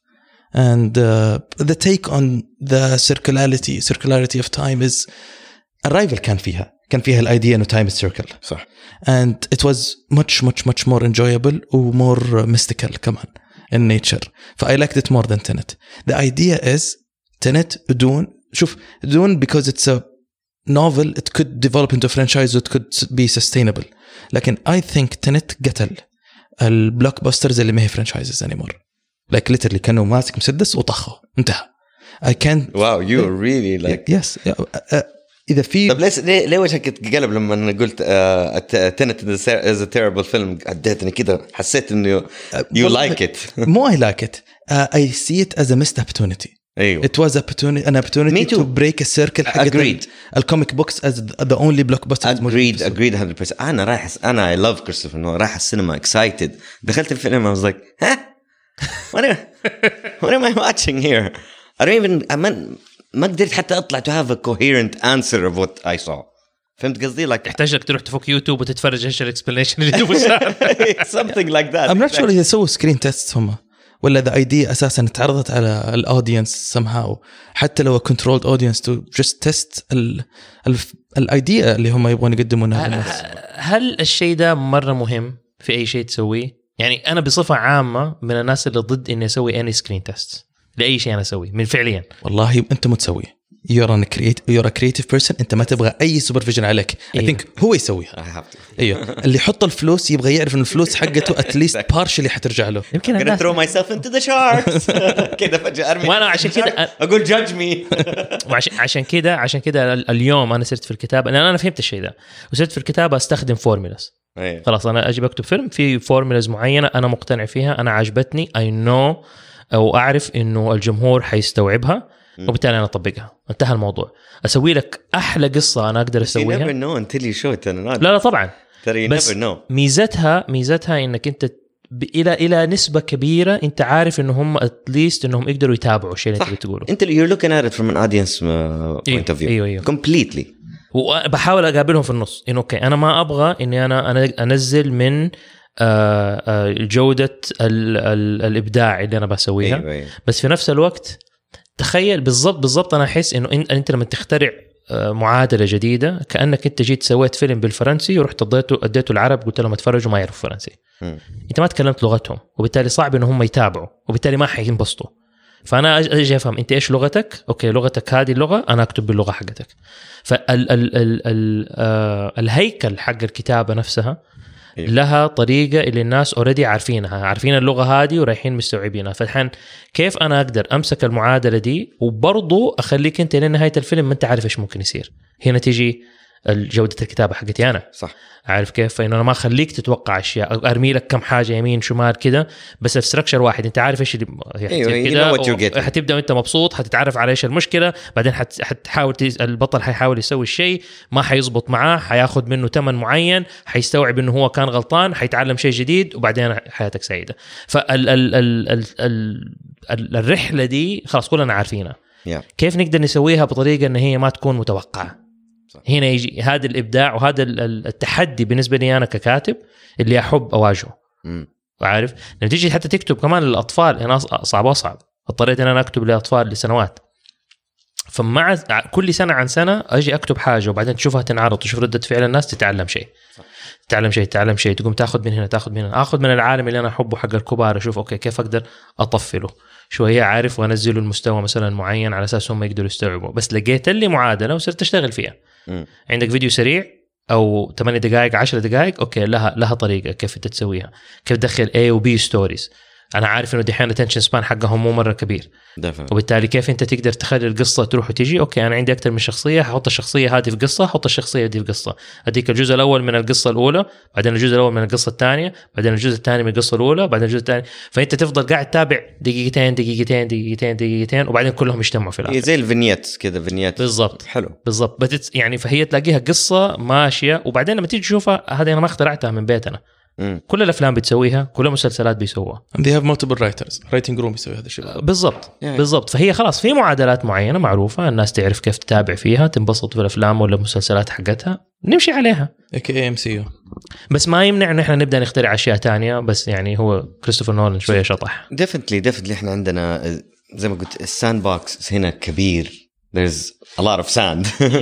And uh, the take on the circularity circularity of time is Arrival كان فيها كان فيها الidea إنه time is circle. صح. And it was much much much more enjoyable و more mystical كمان in nature. ف I liked it more than Tenet. The idea is Tenet بدون شوف بدون because it's a novel it could develop into a franchise it could be sustainable. لكن I think Tenet قتل البلوكباسترز اللي ما هي franchises anymore. Like literally كانوا ماسك مسدس وطخه انتهى. I can't. Wow, you really like. Yes. Yeah. Uh, uh, إذا في. طب ليش ليه ليه وجهك تقلب لما أنا قلت Tenet is a terrible film عديتني كده حسيت إنه you like it. مو I like it. Uh, I see it as a missed opportunity. أيوه. It was opportunity an opportunity to break a circle. Agreed. الcomic books as the only blockbuster. Agreed. Agreed one hundred percent. أنا رايح أنا I love Christopher Nolan رايح السينما excited دخلت الفيلم I was like ها what am what am I watching here? I don't even I mean, ما قدرت حتى أطلع to have a coherent answer of what I saw. فهمت قصدي؟ like تحتاج لك تروح تفك يوتيوب وتتفرج ايش الاكسبلانيشن اللي دوب صار. something like that. I'm not sure إذا سووا screen tests هم ولا the idea أساساً تعرضت على الaudience somehow حتى لو a controlled audience to just test ال ال الidea اللي هم يبغون يقدمونها للناس. هل الشيء ده مرة مهم في أي شيء تسويه؟ يعني أنا بصفة عامة من الناس اللي ضد إني أسوي any screen test لأي شيء أنا أسويه من فعليا. والله أنت متسوي. You're a creative, you're a creative person. أنت ما تبغى أي supervision عليك. I think هو يسويها. أيوه. اللي يحط الفلوس يبغى يعرف إن الفلوس حقته at least partially حترجع له. يمكن أنا throw myself into the sharks. كده فجأة أرمي. وأنا عشان كده أقول judge me. وعشان عشان كده عشان كده اليوم أنا صرت في الكتابة لأن أنا فهمت الشيء ده وصرت في الكتابة أستخدم فورمولاز. خلاص أنا أجي بكتب فيلم في فورمولاز معينة أنا مقتنع فيها أنا عجبتني I know أو أعرف إنه الجمهور حيستوعبها وبالتالي أنا أطبقها انتهى الموضوع. أسوي لك أحلى قصة أنا أقدر أسويها. You never know until you show it. لا لا طبعا. بس ميزتها ميزتها إنك أنت إلى إلى نسبة كبيرة أنت عارف إنه هم at least إنهم يقدروا يتابعوا الشيء اللي أنت بتقوله. أنت you're looking at it from an audience point of view. أيوه أيوه. Completely. وبحاول أقابلهم في النص إنه أوكي أنا ما أبغى إني أنا أنا أنزل من جودة الإبداع اللي أنا بسويها. أيوه أيوه. بس في نفس الوقت تخيل بالضبط بالضبط أنا أحس إنه أنت لما تخترع معادلة جديدة كأنك أنت جيت سويت فيلم بالفرنسي ورحت اديته اديته العرب قلت لهم اتفرجوا ما يعرفوا فرنسي. م. أنت ما تكلمت لغتهم وبالتالي صعب إنه هم يتابعوا وبالتالي ما حينبسطوا. فأنا أجي أفهم أنت إيش لغتك؟ أوكي لغتك هذه اللغة أنا أكتب باللغة حقتك. فال ال ال ال آه الهيكل حق الكتابة نفسها لها طريقة اللي الناس أوريدي عارفينها عارفين اللغة هذه ورايحين مستوعبينها. فالحين كيف أنا أقدر أمسك المعادلة دي وبرضو أخليك أنت لنهاية الفيلم ما أنت عارف إيش ممكن يصير. هنا تيجي جودة الكتابة حقتي أنا صح. عارف كيف؟ فإنه أنا ما أخليك تتوقع أشياء، أرمي لك كم حاجة يمين شمال كده بس في ستراكشر واحد، أنت عارف إيش اللي أيوة كده، حتبدأ أنت مبسوط، حتتعرف على إيش المشكلة، بعدين حت... حتحاول تز... البطل حيحاول يسوي الشيء ما حيزبط معاه، حياخد منه تمن معين، حيستوعب إنه هو كان غلطان، حيتعلم شيء جديد، وبعدين حياتك سعيدة. فال ال... ال... ال... ال... الرحلة دي خلاص كلنا عارفينها. yeah. كيف نقدر نسويها بطريقة إن هي ما تكون متوقعة؟ هنا يجي هذا الإبداع وهذا التحدي بالنسبة لي أنا ككاتب اللي أحب أواجهه. وعارف لما تيجي حتى تكتب كمان للأطفال أنا صعب وصعب، اضطريت أن أنا أكتب للأطفال لسنوات، فمع كل سنة عن سنة أجي أكتب حاجة وبعدين تشوفها تنعرض وتشوف ردة فعل الناس، تتعلم شيء تتعلم شيء تتعلم شيء تقوم تاخذ من هنا تاخذ من هنا، أخذ من العالم اللي أنا أحبه حق الكبار، أشوف أوكي كيف أقدر أطفله شوية عارف وأنزله المستوى مثلا معين على أساس هم يقدروا يستوعبوا. بس لقيت لي معادلة وصرت أشتغل فيها. م. عندك فيديو سريع أو ثمانية دقائق عشر دقائق، أوكي لها لها طريقة كيف أنت تسويها، كيف تدخل A و B ستوريز. أنا عارف إنه دحين attention span حقهم مو مرة كبير دفع. وبالتالي كيف أنت تقدر تخلي القصة تروح وتيجي. أوكي أنا عندي أكتر من شخصية، هحط الشخصية هذه في قصة، هحط الشخصية دي في قصة، أديك الجزء الأول من القصة الأولى، بعدين الجزء الأول من القصة الثانية، بعدين الجزء الثاني من القصة الأولى، بعدين الجزء الثاني، فأنت تفضل قاعد تتابع دقيقتين دقيقتين دقيقتين دقيقتين وبعدين كلهم يجتمعوا في الآخر. زي الفينيات كذا، فينيات بالضبط. حلو بالضبط. بتت... يعني فهي تلاقيها قصة ماشية، وبعدين لما تيجي تشوفها هذه أنا ما اخترعتها من بيتنا. مم. كل الافلام بتسويها، كل المسلسلات بيسووها. they have multiple writers writing room بيسوي هذا الشيء. بالضبط yeah. بالضبط. فهي خلاص في معادلات معينه معروفه، الناس تعرف كيف تتابع فيها، تنبسط في الافلام ولا المسلسلات حقتها، نمشي عليها كي ام سي يو. بس ما يمنع انه احنا نبدا نخترع اشياء تانية، بس يعني هو كريستوفر نولان شويه شطح. definitely definitely احنا عندنا زي ما قلت الساند بوكس هنا كبير. there's a lot of sand.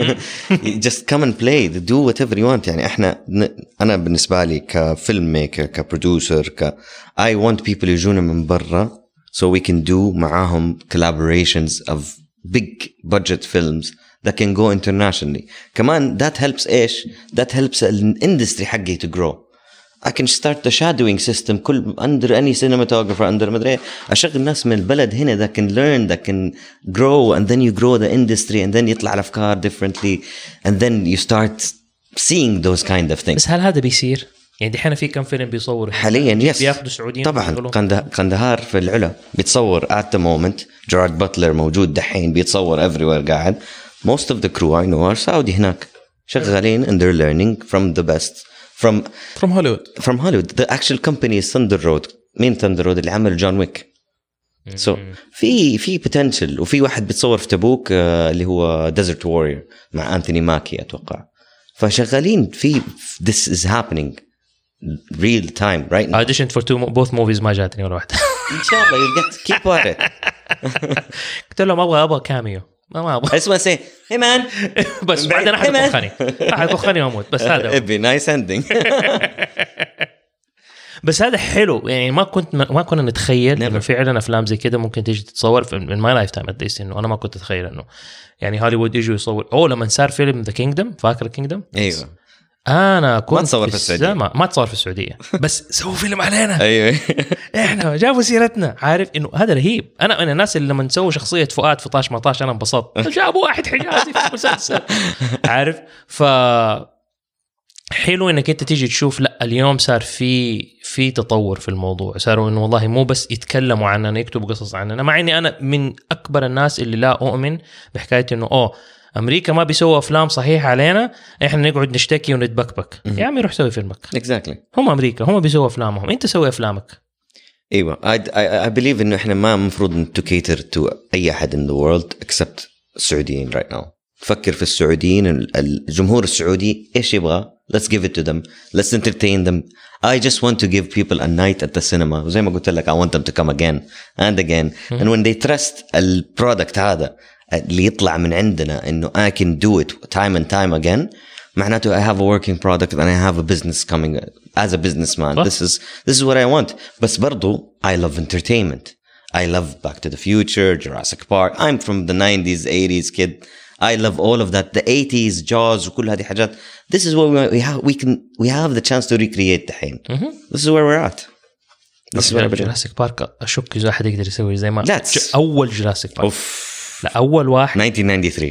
just come and play, do whatever you want. يعني احنا انا بالنسبه لي كفيلم ميكر كبروديوسر ك I want people يجونا من برا so we can do معاهم collaborations of big budget films that can go internationally. كمان that helps ايش that helps الindustry حقي to grow. I can start the shadowing system كل under any cinematographer under مدري أشغل ناس من البلد هنا that can learn that can grow and then you grow the industry and then يطلع الأفكار differently and then you start seeing those kind of things. بس هل هذا بيصير؟ يعني دحين في كم فيلم بيصور حاليا يس بياخدوا سعوديين طبعا. قندهار في العلا بيتصور at the moment. جيرارد باتلر موجود دحين بيتصور everywhere قاعد. most of the crew I know are Saudi هناك شغالين and they're learning from the best from from Hollywood. from Hollywood. The actual company is Thunder Road. مين Thunder Road اللي عمل جون ويك. so في في potential. وفي واحد بيتصور في تبوك uh, اللي هو Desert Warrior مع أنتوني ماكي أتوقع. فشغالين في this is happening real time right now. auditioned for two both movies ما جاتني ولا واحدة. إن شاء الله you'll get keep at it. قلت لهم أبغى أبغى كاميو ما ما أبغى اسمه سي hey man بس بعدين أحد يطخني أحد يطخني وأموت بس هذا it'd be nice ending. بس هذا حلو يعني ما كنت ما كنا نتخيل إنه فعلا أفلام زي كده ممكن تيجي تتصور في من my lifetime at least. إنه أنا ما كنت أتخيل إنه يعني هوليوود يجوا يصور. أو لما صار فيلم The Kingdom فاكر Kingdom أيوة أنا كنت ما تصور في السعودية ما تصور في السعودية بس سووا فيلم علينا. أيوة إحنا جابوا سيرتنا عارف إنه هذا رهيب. أنا أنا الناس اللي لما نسوي شخصية فؤاد في طاش مطاش أنا انبسطت. جابوا واحد حجازي في المسلسل عارف. ف حلو انك انت تيجي تشوف لا اليوم صار في في تطور في الموضوع. صاروا انه والله مو بس يتكلموا عننا يكتبوا قصص عننا. مع اني انا من اكبر الناس اللي لا اؤمن بحكايه انه اوه امريكا ما بيسووا افلام صحيحه علينا احنا نقعد نشتكي ونتبكبك. يا عمي روح سوي فيلمك. exactly. هم امريكا هم بيسووا افلامهم انت سوي افلامك. ايوه I, I, I believe انه احنا ما مفروض to cater to اي احد in the world except السعوديين right now. فكر في السعوديين الجمهور السعودي ايش يبغى. Let's give it to them. Let's entertain them. I just want to give people a night at the cinema. وزي ما قلت لك I want them to come again and again. Mm-hmm. And when they trust البرودكت هذا اللي يطلع من عندنا إنه I can do it time and time again معناته I have a working product and I have a business coming as a businessman. This is this is what I want. بس برضو I love entertainment. I love Back to the Future, Jurassic Park. I'm from the nineties, eighties kid. I love all of that. The eighties, Jaws وكل هذه حاجات. This is what we have. We can. We have the chance to recreate الحين. Mm-hmm. This is where we're at. This is where Jurassic Park. أشك إذا أحد يقدر يسوي زي ما. That's أول Jurassic Park. أوف. لا أول واحد. nineteen ninety-three.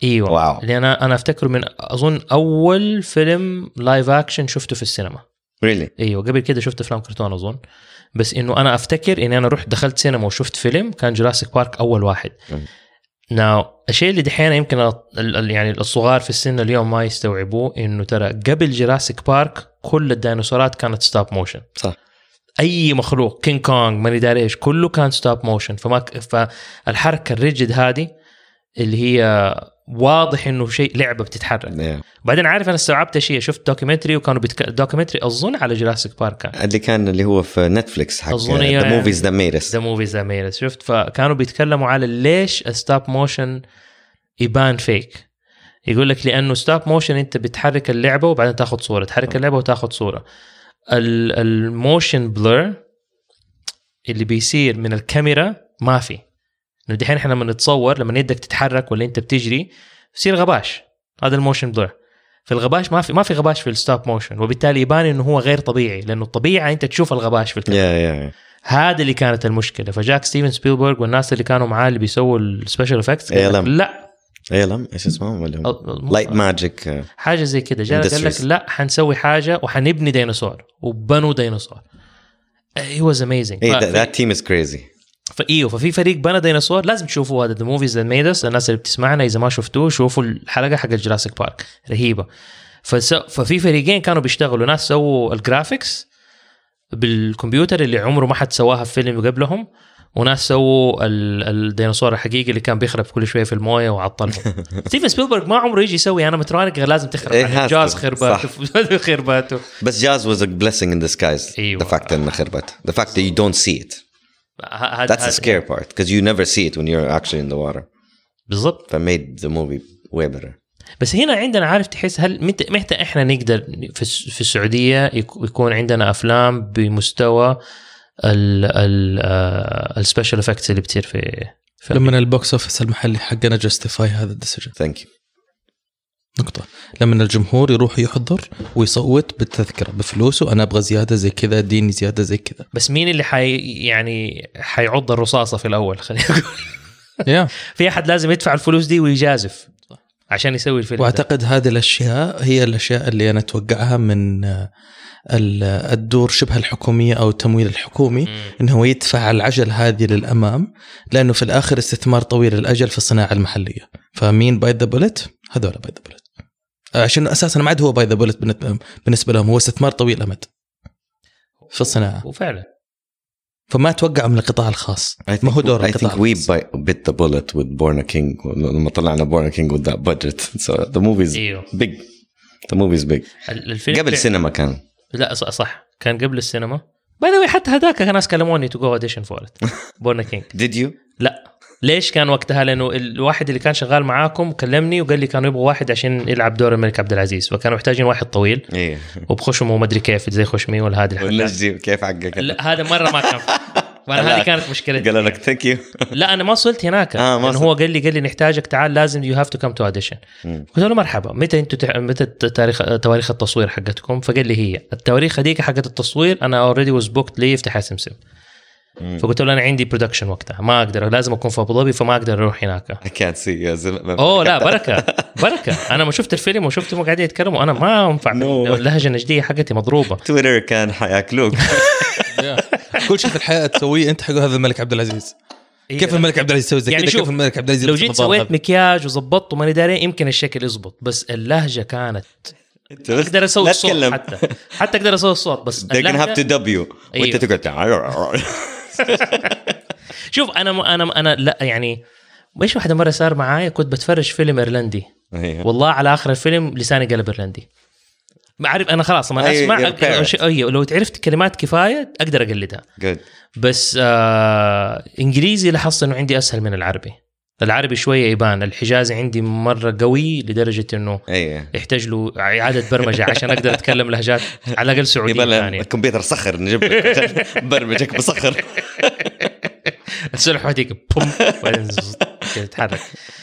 ايوه واو. اللي انا انا افتكره من اظن اول فيلم لايف اكشن شفته في السينما. really ايوه قبل كده شفت افلام كرتون اظن، بس انه انا افتكر اني انا رحت دخلت سينما وشفت فيلم كان جراسيك بارك اول واحد. ناو الشيء اللي دحين يمكن يعني الصغار في السن اليوم ما يستوعبوه انه ترى قبل جراسيك بارك كل الديناصورات كانت ستوب موشن. صح. اي مخلوق كينج كونغ ماني داري ايش كله كان ستوب موشن. فما فالحركه الريجيد هذه اللي هي واضح انه شيء لعبه بتتحرك. yeah. بعدين عارف انا استوعبت شيء، شفت دوكيومنتري وكانوا بيتك... دوكيومنتري اظن على جراسيك بارك كان. اللي كان اللي هو في نتفليكس حق اظن The Movies That Made Us. The Movies That Made Us. شفت فكانوا بيتكلموا على ليش الستوب موشن يبان فيك. يقول لك لانه ستوب موشن انت بتحرك اللعبه وبعدين تاخذ صوره، تحرك اللعبه وتاخذ صوره. الموشن بلر اللي بيصير من الكاميرا ما في. انه دحين احنا لما نتصور لما يدك تتحرك ولا انت بتجري يصير غباش، هذا الموشن بلر. في الغباش ما في ما في غباش في الستوب موشن، وبالتالي يبان انه هو غير طبيعي، لانه الطبيعه انت تشوف الغباش في الكاميرا. yeah, yeah, yeah. هذا اللي كانت المشكله. فجاك ستيفن سبيلبرغ والناس اللي كانوا معاه اللي بيسووا السبيشال افكتس لا اي لم ايش اسمه ولا لايت ماجيك حاجه زي كده. جاء قال لك لا حنسوي حاجه وحنبني ديناصور، وبنوا ديناصور. It was amazing. Hey, that, that team is crazy. فايوه ففي فريق بنى ديناصور. لازم تشوفوا هذا The Movies That Made Us. الناس اللي بتسمعنا اذا ما شفتوه شوفوا الحلقه حق جراسيك بارك رهيبه. فس... ففي فريقين كانوا بيشتغلوا، ناس سووا الجرافيكس بالكمبيوتر اللي عمره ما حد سواها في فيلم قبلهم، وناس سووا الديناصور الحقيقي اللي كان بيخرب كل شويه في المويه وعطلهم. ستيفن سبيلبرغ ما عمره يجي يسوي انا مترانك غير لازم تخرب إيه جاز خرباته خرباته. بس جاز was a blessing in disguise. أيوة. the fact انه خربت the fact that you don't see it that's the scary part because you never see it when you're actually in the water. بالضبط. that made the movie way better. بس هنا عندنا عارف تحس هل متى متى احنا نقدر في في السعوديه يكون عندنا افلام بمستوى ال ال السبيشال افكتس اللي بتصير في, في لما البوكس اوفيس المحلي حقنا جاستيفاي هذا الديسيجن. ثانك يو. نقطه لما الجمهور يروح يحضر ويصوت بالتذكره بفلوسه، انا ابغى زياده زي كذا، اديني زياده زي كذا. بس مين اللي حي يعني حيعض الرصاصه في الاول؟ خلينا نقول في احد لازم يدفع الفلوس دي ويجازف عشان يسوي الفيلم. واعتقد ده. هذه الاشياء هي الاشياء اللي انا اتوقعها من الدور شبه الحكوميه او التمويل الحكومي، انه هو يدفع العجل هذه للامام، لانه في الاخر استثمار طويل الاجل في الصناعه المحليه. فمين باي ذا بولت؟ هذول باي ذا بولت، عشان اساسا ما عاد هو باي ذا بولت بالنسبه لهم، هو استثمار طويل الامد في الصناعه. وفعلا فما اتوقع من القطاع الخاص، ما هو دور القطاع الخاص. I think we bit the bullet with Born a King لما طلعنا Born a King with that budget. So the movie is إيوه. big. The movie is big. قبل السينما كان. لا صح كان قبل السينما. by the way حتى هذاك ناس كلموني to go audition for it. Born a King. Did you? لا ليش كان وقتها؟ لأنه الواحد اللي كان شغال معاكم كلمني وقال لي كانوا يبغوا واحد عشان يلعب دور الملك عبد العزيز، وكانوا محتاجين واحد طويل إيه. وبخشم وما أدري كيف زي خشمي ولا هذه الحاجات. كيف حقك؟ هذا مرة ما كان. وانا هذه كانت مشكلتي. قال لك ثانك يو. لا انا ما وصلت هناك. آه لانه هو قال لي قال لي نحتاجك تعال لازم يو هاف تو كم تو اوديشن. قلت له مرحبا متى انتوا تح... متى تاريخ تواريخ التصوير حقتكم؟ فقال لي هي التواريخ هذيك حقت التصوير انا اوريدي واز بوكت لي في حسمسم. فقلت له انا عندي برودكشن وقتها ما اقدر، لازم اكون في ابو ظبي فما اقدر اروح هناك. I can't see يا زلمه. اوه لا بركه بركه انا ما شفت الفيلم وشفتهم قاعدين يتكلموا انا ما انفع. اللهجه النجديه حقتي مضروبه. تويتر كان حياكلوك. كل شيء في الحياه تسويه انت حق هذا الملك عبد العزيز. كيف الملك عبد العزيز يسوي زي يعني كذا؟ كيف الملك عبد العزيز لو جيت سويت مكياج وظبطت وما نداري يمكن الشكل يزبط، بس اللهجه كانت اقدر اسوي الصوت حتى حتى اقدر اسوي الصوت بس they're gonna have to dub you وانت تقعد. شوف انا انا انا لا يعني ايش واحده مره صار معايا كنت بتفرج فيلم ايرلندي والله على اخر الفيلم لساني قلب ايرلندي. ما اعرف انا خلاص ما اسمع ايوه لو تعرفت كلمات كفايه اقدر اقلدها. Good. بس آه انجليزي لاحظت انه عندي اسهل من العربي. العربي شويه يبان، الحجازي عندي مره قوي لدرجه انه أيه. يحتاج له اعاده برمجه عشان اقدر اتكلم لهجات على الاقل سعوديه ثانيه. الكمبيوتر صخر نجيب لك برمجك بصخر السلح هذيك بوم بعدين تتحرك.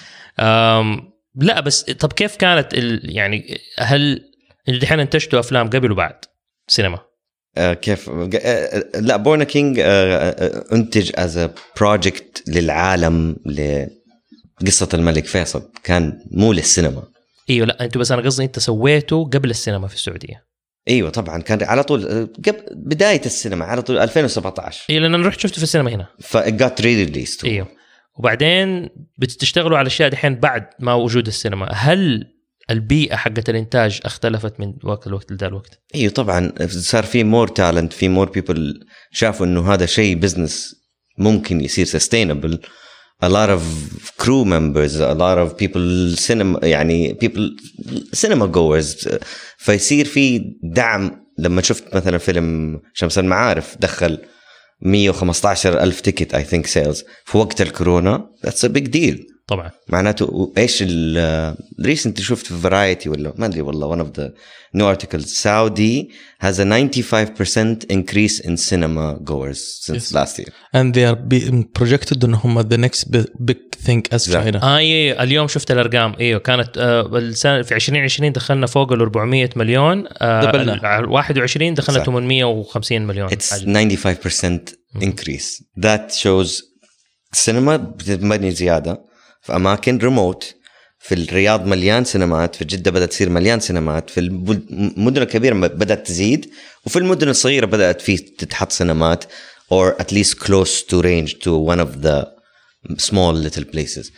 لا بس طب كيف كانت يعني هل الحين انتجتوا افلام قبل وبعد سينما؟ آه كيف آه لا بورن كينج آه انتج از ا بروجكت للعالم ل قصة الملك فيصل كان مو للسينما. ايوه لا انتوا بس انا قصدي انت سويته قبل السينما في السعوديه. ايوه طبعا كان على طول قبل بدايه السينما على طول ألفين وسبعة عشر. ايوه لان انا رحت شفته في السينما هنا فجات ريليست. ايوه وبعدين بتشتغلوا على اشياء دحين بعد ما وجود السينما. هل البيئه حقت الانتاج اختلفت من وقت الوقت لذا الوقت؟ ايوه طبعا صار في مور تالنت في مور بيبل شافوا انه هذا شيء بزنس ممكن يصير sustainable. a lot of crew members a lot of people cinema يعني people cinema goers فيصير في دعم. لما شفت مثلا فيلم شمس المعارف دخل مية وخمسة عشر ألف تيكت I think sales في وقت الكورونا. that's a big deal طبعا. معناته ايش ال recently شفت في Variety ولا ما ادري والله one of the new articles Saudi has a ninety-five percent increase in cinema goers since yes. last year and they are being projected انهم the next big thing as China. اه ايه اليوم شفت الارقام. ايوه كانت آه السنه في عشرين عشرين دخلنا فوق ال أربعمية مليون. آه واحد وعشرين دخلنا ثمانمية وخمسين مليون. it's ninety-five percent increase. that shows السينما بتبني زياده في أماكن ريموت. في الرياض مليان سينمات, في جدة بدأت تصير مليان سينمات, في المدن الكبيرة بدأت تزيد, وفي المدن الصغيرة بدأت فيه تتحط سينمات or at least close to range to one of the small little places.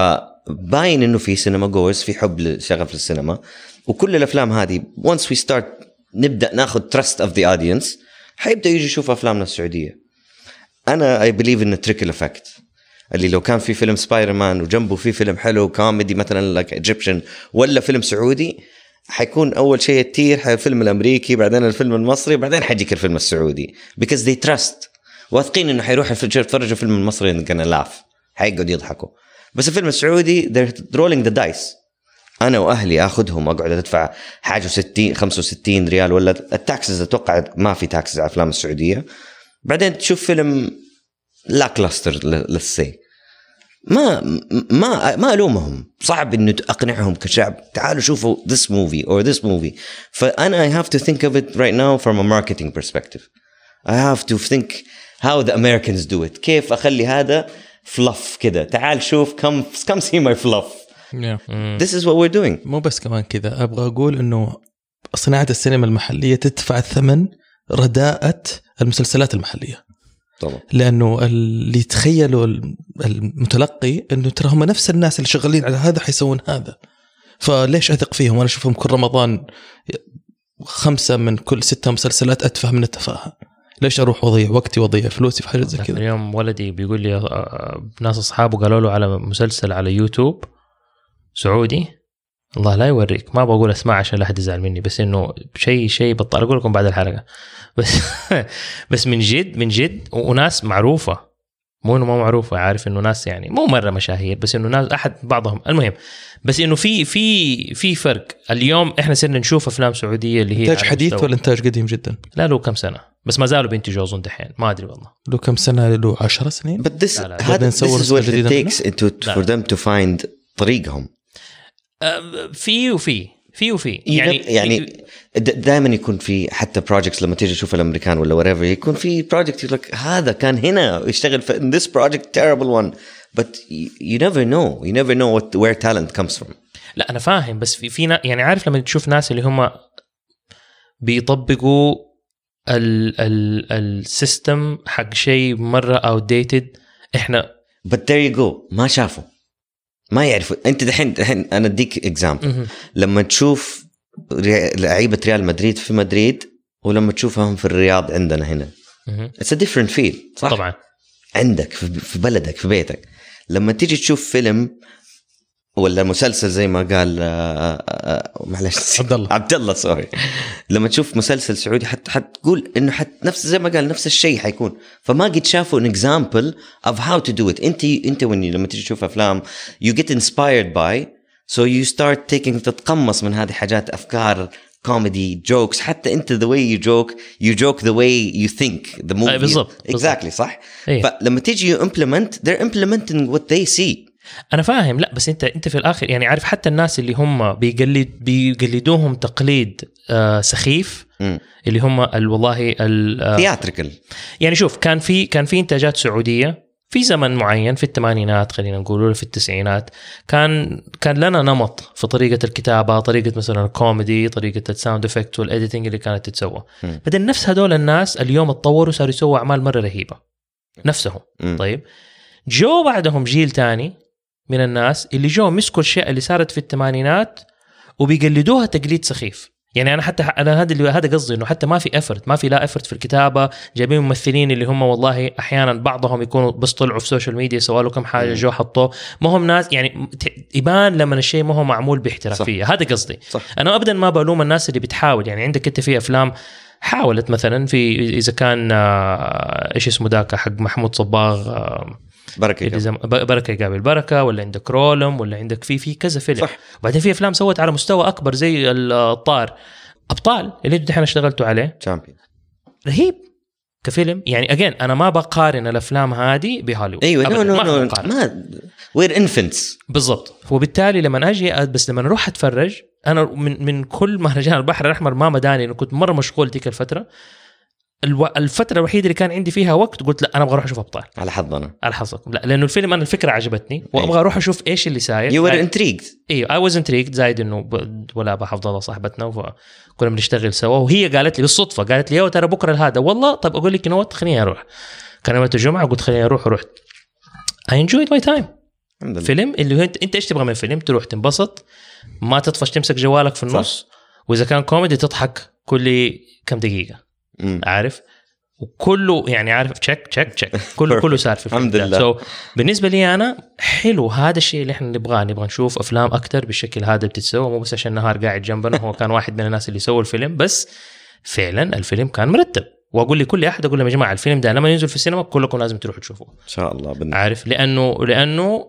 فباين إنه في سينما جوز, في حب شغف للسينما, وكل الأفلام هذه once we start نبدأ ناخد trust of the audience حيبدأ يجي يشوف أفلامنا السعودية. أنا I believe in the trickle effect, اللي لو كان في فيلم سبايدر مان وجنبه في فيلم حلو كوميدي مثلا like Egyptian ولا فيلم سعودي, حيكون أول شيء يتير حي الفيلم الأمريكي, بعدين الفيلم المصري, بعدين حيجيك الفيلم السعودي because they trust, واثقين إنه حيروح يتفرجوا الفيلم المصري كان لاف حيقعد يضحكوا. بس الفيلم السعودي they're rolling the dice. أنا وأهلي أخذهم أقعد أدفع حاجة ستين خمسة وستين ريال ولا التاكسز, أتوقع ما في تاكسز على أفلام السعودية, بعدين تشوف فيلم لاكلاستر للسي. ما ما ما ألومهم, صعب إنه أقنعهم كشعب تعالوا شوفوا this movie or this movie. فأنا I have to think of it right now from a marketing perspective. I have to think how the Americans do it. كيف أخلي هذا fluff كده, تعال شوف come come see my fluff. yeah. mm. This is what we're doing. مو بس كمان كذا, أبغى أقول إنه صناعة السينما المحلية تدفع الثمن رداءة المسلسلات المحلية طبعا. لأنه اللي تخيلوا المتلقي أنه ترى هم نفس الناس اللي شغالين على هذا حيسوون هذا, فليش أثق فيهم وأنا أشوفهم كل رمضان خمسة من كل ستة مسلسلات أتفه من التفاهة, ليش أروح وضيع وقتي وضيع فلوسي في حاجة زي كذا. اليوم ولدي بيقول لي ناس أصحابه قالوا له على مسلسل على يوتيوب سعودي, الله لا يوريك, ما بقول اسمع عشان لا أحد يزعل مني, بس إنه شيء شيء بطل أقول لكم بعد الحلقة, بس بس من جد من جد وناس معروفة, مو إنه ما معروفة, عارف إنه ناس يعني مو مرة مشاهير, بس إنه ناس أحد بعضهم, المهم بس إنه في في في فرق. اليوم إحنا صرنا نشوف أفلام سعودية اللي هي إنتاج حديث ولا إنتاج قديم جدا؟ لا له كم سنة, بس ما زالوا بينتجوا أظن دحين, ما أدري والله له كم سنة, له عشر سنين. But this هذا this is what it takes to for them to find طريقهم. في وفي في وفي يعني يعني دائما يكون في حتى projects لما تيجي تشوف الامريكان ولا whatever, يكون في project يقول لك هذا كان هنا يشتغل في this project terrible one, but you never know you never know what where talent comes from. لا انا فاهم, بس في في يعني عارف لما تشوف ناس اللي هم بيطبقوا ال ال السيستم حق شيء مره outdated, احنا but there you go ما شافوا ما يعرفوا. انت دحين دحين انا اديك اكزامبل, لما تشوف لعيبه ريال مدريد في مدريد ولما تشوفهم في الرياض عندنا هنا it's a different feel, صح؟ طبعا عندك في بلدك في بيتك. لما تيجي تشوف فيلم ولا مسلسل زي ما قال معلش عبد الله عبد الله سوري, لما تشوف مسلسل سعودي حتى حتقول انه حت نفس زي ما قال نفس الشيء حيكون, فما قد شافوا an example of how to do it. انت انت واني لما تيجي تشوف افلام you get inspired by, so you start taking تتقمص من هذه حاجات, افكار كوميدي جوكس, حتى انت the way you joke you joke the way you think the movie بالضبط exactly صح. فلما تيجي you implement they're implementing what they see. أنا فاهم, لا بس أنت أنت في الآخر يعني عارف حتى الناس اللي هم بيقلد بيقلدوهم تقليد آه سخيف, م. اللي هم والله الثياتريكال. يعني شوف كان في كان في إنتاجات سعودية في زمن معين في الثمانينات خلينا نقول في التسعينات كان كان لنا نمط في طريقة الكتابة، طريقة مثلا الكوميدي، طريقة الساوند افكت والإديتنج اللي كانت تتسوى. بعدين نفس هدول الناس اليوم اتطوروا صاروا يسووا أعمال مرة رهيبة نفسهم. م. طيب جو بعدهم جيل تاني من الناس اللي جو مسكوا الشيء اللي صارت في الثمانينات وبيقلدوها تقليد سخيف. يعني انا حتى انا هذا اللي هذا قصدي انه حتى ما في افرت ما في لا افرت في الكتابه، جايبين ممثلين اللي هم والله احيانا بعضهم يكونوا بس طلعوا في السوشيال ميديا سووا له كم حاجه جو حطوه، ما هم ناس يعني يبان لما الشيء ما هو معمول باحترافيه. هذا قصدي. صح. انا ابدا ما بلوم الناس اللي بتحاول. يعني عندك انت في افلام حاولت مثلا في اذا كان ايش اسمه ذاك حق محمود صباغ بركة يقابل. بركة يقابل بركة، ولا عندك رولم، ولا عندك في في كذا فيلم. وبعدين في افلام سوت على مستوى اكبر زي الطار ابطال اللي انتوا احنا اشتغلتوا عليه تشامبيون رهيب كفيلم. يعني اجين انا ما بقارن الافلام هذه بهوليوود. ايوه نو نو نو ما وير انفنتس بالضبط. وبالتالي لما اجي بس لما اروح اتفرج انا من من كل مهرجان البحر الاحمر ما مداني انه كنت مره مشغول تلك الفتره. الفترة الوحيدة اللي كان عندي فيها وقت قلت لا أنا أبغى أروح أشوف أبطال. على حظنا. على حظكم. لا لأنه الفيلم أنا الفكرة عجبتني وأبغى أروح أشوف إيش اللي ساير. You were intrigued. إيه I was intrigued زايد إنه ولا بحفظ صاحبتنا وكنا بنشتغل سوا وهي قالت لي بالصدفة قالت لي يا ترى بكرة هذا والله طب أقول لك إنه خليني أروح. كان يوم الجمعة قلت خليني أروح ورحت. I enjoyed my time. فيلم اللي أنت أنت إيش تبغى من فيلم؟ تروح تنبسط ما تطفش تمسك جوالك في النص. وإذا كان كوميدي تضحك كل كم دقيقة. م. عارف وكله يعني عارف تشيك تشيك تشيك كله كله صار في الحمد لله. so, بالنسبه لي انا حلو هذا الشيء اللي احنا نبغاه. نبغى نشوف افلام اكتر بالشكل هذا بتتسوى مو بس عشان نهار قاعد جنبنا. هو كان واحد من الناس اللي سووا الفيلم بس فعلا الفيلم كان مرتب. واقول لكل احد اقول لهم يا جماعه الفيلم ده لما ينزل في السينما كلكم لازم تروحوا تشوفوه ان شاء الله بالنسبة. عارف لانه لانه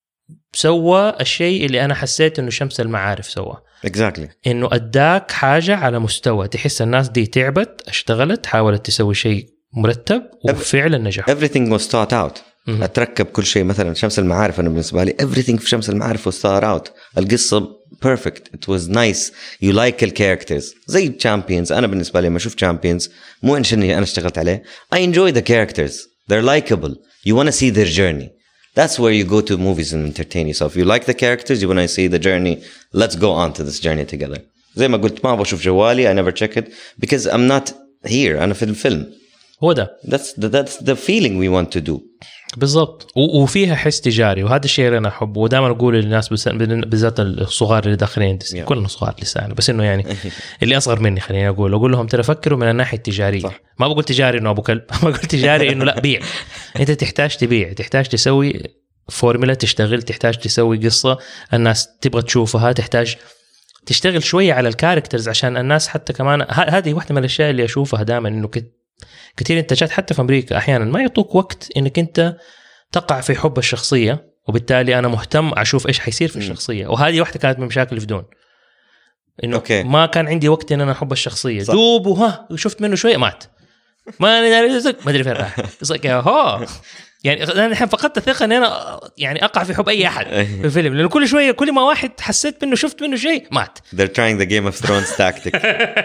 سوى الشيء اللي انا حسيت انه شمس المعارف سوى exactly. انه اداك حاجه على مستوى تحس الناس دي تعبت اشتغلت حاولت تسوي شيء مرتب وفعلا نجح. everything was thought out. م- اتركب كل شيء. مثلا شمس المعارف انا بالنسبه لي everything في شمس المعارف was thought out. القصه perfect. it was nice. you like the characters زي champions. انا بالنسبه لي ما اشوف champions مو انشني انا اشتغلت عليه. I enjoy the characters. they're likable. you want to see their journey. That's where you go to movies and entertain yourself. You like the characters, you want to see the journey. Let's go on to this journey together. زي ما قلت ما بشوف جوالي. I never check it because I'm not here. أنا في الفيلم. هو ده. That's the, that's the feeling we want to do. بالضبط. وفيها حس تجاري وهذا الشيء اللي أنا أحبه ودائما أقول للناس بالذات الصغار اللي داخلين yeah. كلنا صغار لسه يعني بس إنه يعني اللي أصغر مني خليني أقول أقول لهم ترى فكروا من الناحية التجارية. صح. ما بقول تجاري إنه أبو كلب. ما بقول تجاري إنه لا بيع. أنت تحتاج تبيع تحتاج تسوي فورمولا تشتغل تحتاج تسوي قصة الناس تبغى تشوفها تحتاج تشتغل شوية على الكاركترز عشان الناس حتى كمان هذه واحدة من الأشياء اللي أشوفها دائما إنه كثير إنتاجات حتى في أمريكا أحيانا ما يعطوك وقت إنك أنت تقع في حب الشخصية وبالتالي أنا مهتم أشوف إيش حيصير في الشخصية. وهذه واحدة كانت من مشاكل في دون إنه okay. ما كان عندي وقت إن أنا أحب الشخصية صح. دوب وها وشفت منه شوية مات ما ما أدري فين راح like ها يعني أنا الحين فقدت الثقة إن أنا يعني أقع في حب أي أحد في الفيلم لأنه كل شوية كل ما واحد حسيت منه شفت منه شيء مات. They're trying the Game of Thrones tactic.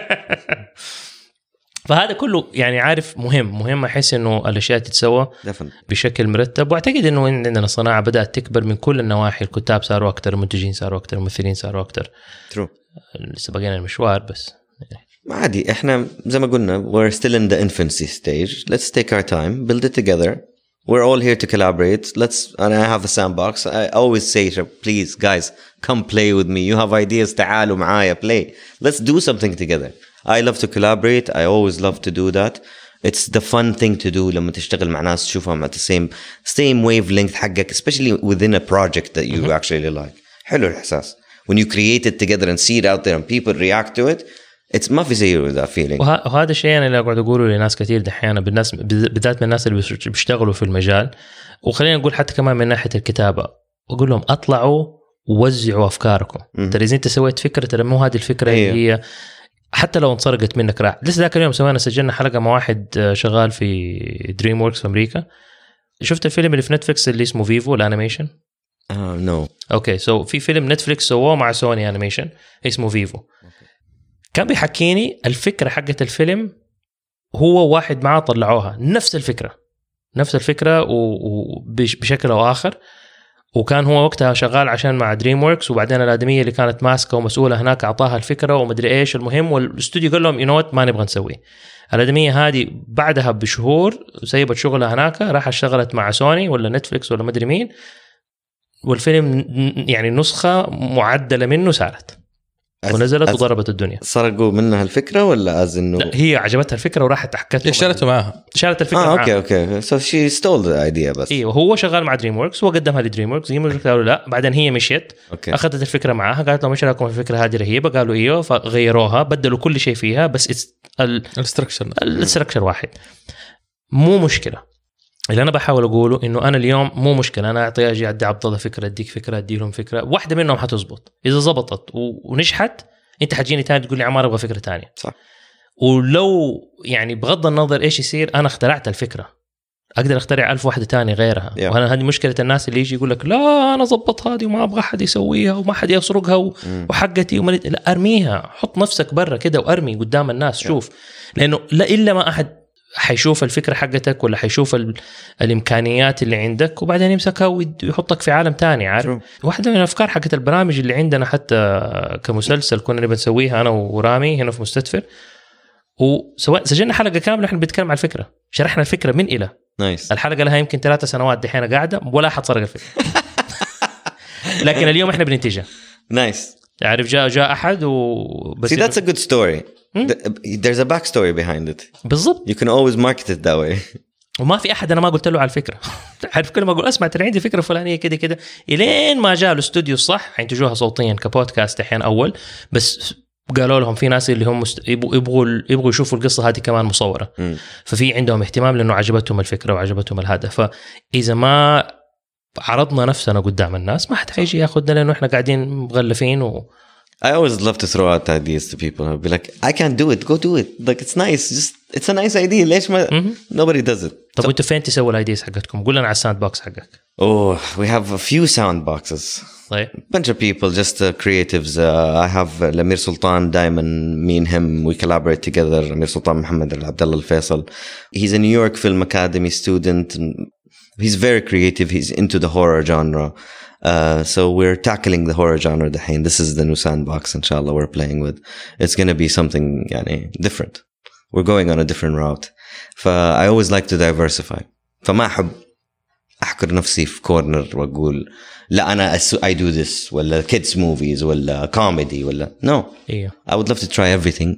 فهذا كله يعني عارف مهم مهم أحس إنه الأشياء تتسوى بشكل مرتب. وأعتقد إنه عندنا صناعة بدأت تكبر من كل النواحي. الكتاب صاروا أكتر المنتجين صاروا أكتر الممثلين صاروا أكتر. True. لسه بقينا المشوار بس ما عادي إحنا زي ما قلنا we're still in the infancy stage. Let's take our time build it together. We're all here to collaborate. Let's and I have a sandbox. I always say please guys come play with me. You have ideas تعالوا معايا play. Let's do something together. I love to collaborate. I always love to do that. It's the fun thing to do لما تشتغل مع ناس تشوفهم at the same same wavelength حقك especially within a project that you mm-hmm. actually like. حلو الإحساس. When you create it together and see it out there and people react to it. It's ما في زي that feeling. وهذا الشيء أنا اللي أقعد أقوله لناس كثير دحيانا بالناس بالذات من الناس اللي بيشتغلوا في المجال. وخلينا نقول حتى كمان من ناحية الكتابة أقول لهم أطلعوا ووزعوا أفكاركم. ترى إذا أنت سويت فكرة ترى مو هذه الفكرة اللي هي حتى لو انسرقت منك راح. لسه ذاك اليوم سوينا سجلنا حلقة مع واحد شغال في دريم ووركس في أمريكا. شفت الفيلم اللي في نتفليكس اللي اسمه فيفو الانيميشن؟ اه نو. اوكي سو في فيلم نتفليكس سووه مع سوني انيميشن اسمه فيفو. كان بيحكيني الفكرة حقت الفيلم هو واحد معاه طلعوها نفس الفكرة نفس الفكره وبشكل او اخر. وكان هو وقتها شغال عشان مع دريم ووركس، وبعدين الادميه اللي كانت ماسكه ومسؤوله هناك اعطاها الفكره ومدري ايش. المهم والاستوديو قال لهم ينوت ما نبغى نسويه. الادميه هذه بعدها بشهور سيبت شغلها هناك، راح اشتغلت مع سوني ولا نتفليكس ولا مدري مين، والفيلم يعني نسخه معدله منه سارت ونزلت أز... وضربت الدنيا. سرقوا منها الفكره ولا از انه هي عجبتها الفكره وراحت حكت لهم شارته معاها شارت الفكره آه، معاها. اوكي اوكي سو شي ستول ذا ايديا بس. ايوه هو شغال مع دريم ووركس وقدمها لدريم ووركس، دريم ووركس قالوا لا، بعدين هي مشيت أوكي. اخذت الفكره معاها، قالت لهم ايش رايكم في الفكره هذه رهيبه، قالوا ايوه، فغيروها بدلوا كل شيء فيها بس الستركشر الستركشر واحد. مو مشكله. اللي انا بحاول اقوله انه انا اليوم مو مشكله انا اعطي اجي ادي عبد الله فكره، اديك فكره، ادي لهم فكره، واحده منهم حتزبط. اذا زبطت ونجحت انت حتجيني تاني تقول لي عمار ابغى فكره تانية. صح. ولو يعني بغض النظر ايش يصير انا اخترعت الفكره، اقدر اخترع ألف واحده تانية غيرها. yeah. وهذه مشكله الناس اللي يجي يقول لك لا انا ضبط هذه وما ابغى حد يسويها وما حد يسرقها و... وحقتي وما... لا ارميها، حط نفسك برا كده وارمي قدام الناس. yeah. شوف، لانه لا الا ما احد حيشوف الفكرة حقتك ولا حيشوف ال... الإمكانيات اللي عندك وبعدين يمسكها ويحطك في عالم تاني. عارف True. واحدة من الأفكار حقت البرامج اللي عندنا حتى كمسلسل كنا نبي نسويها أنا ورامي هنا في مستدفر، وسواء سجلنا حلقة كاملة إحنا بنتكلم على الفكرة، شرحنا الفكرة من إلى nice. الحلقة لها يمكن ثلاثة سنوات دحين قاعدة ولا أحد سرق الفكرة. لكن اليوم إحنا بننتجها. نايس. عارف جاء جاء أحد وبس. See that's a good story. Hmm? There's a backstory behind it. بالضبط. You can always market it that way. وما في أحد أنا ما قلت له على الفكرة. عارف كل ما أقول أسمع ترى عندي فكرة فلانية كده كده، إلين ما جاء الاستوديو الصح حينتجوها صوتيا كبودكاست الحين أول، بس قالوا لهم في ناس اللي هم مست... يبغوا يبغوا يبغوا يشوفوا القصة هذه كمان مصورة. م. ففي عندهم اهتمام لأنه عجبتهم الفكرة وعجبتهم الهدف. فإذا ما عرضنا نفسنا قدام الناس ما حد حيجي ياخدنا لأنه إحنا قاعدين مغلفين. و I always love to throw out ideas to people. I'll be like, I can't do it. Go do it. Like it's nice. Just it's a nice idea. ليش ما mm-hmm. nobody does it. طب وانتوا فين تسووا الايديز حقتكم؟ قول لنا على الساوند بوكس حقك. Oh, we have a few sound boxes. طيب. Bunch of people, just uh, creatives. Uh, I have uh, Amir Sultan. Diamond, me and him, we collaborate together. Amir Sultan Mohammed Al Abdullah Al Faisal. He's a New York Film Academy student. And he's very creative. He's into the horror genre. Uh, so we're tackling the horror genre دحين. This is the new sandbox inshallah we're playing with. It's going to be something يعني different. We're going on a different route. ف I always like to diversify. فما أحب أحكر نفسي في corner وأقول لا أنا I do this ولا kids movies ولا comedy ولا no. Yeah. I would love to try everything.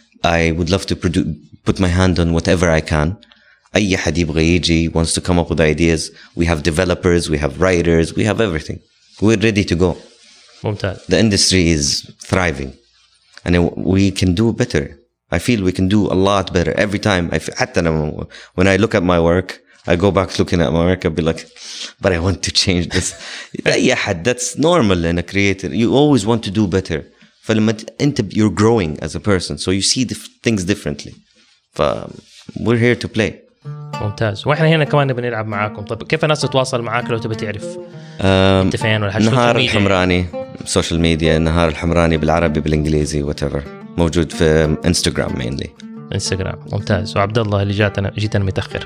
I would love to produce, put my hand on whatever I can. أي حد يبغى يجي wants to come up with ideas. We have developers, we have writers, we have everything. We're ready to go. ممتاز. The industry is thriving and we can do better. I feel we can do a lot better every time. I feel, حتى أنا, when I look at my work, I go back looking at my work, I'll be like, but I want to change this. أي حد, that's normal in a creator. You always want to do better. فلما أنت you're growing as a person, so you see the things differently. ف we're here to play. ممتاز. واحنا هنا كمان نبي نلعب معاكم. طب كيف الناس تتواصل معاك لو تبي تعرف انت فين ولا حاجه؟ نهار الحمراني سوشيال ميديا، نهار الحمراني بالعربي بالانجليزي whatever، موجود في انستغرام mainly. انستغرام ممتاز. وعبد الله اللي جاتنا جيت انا متاخر.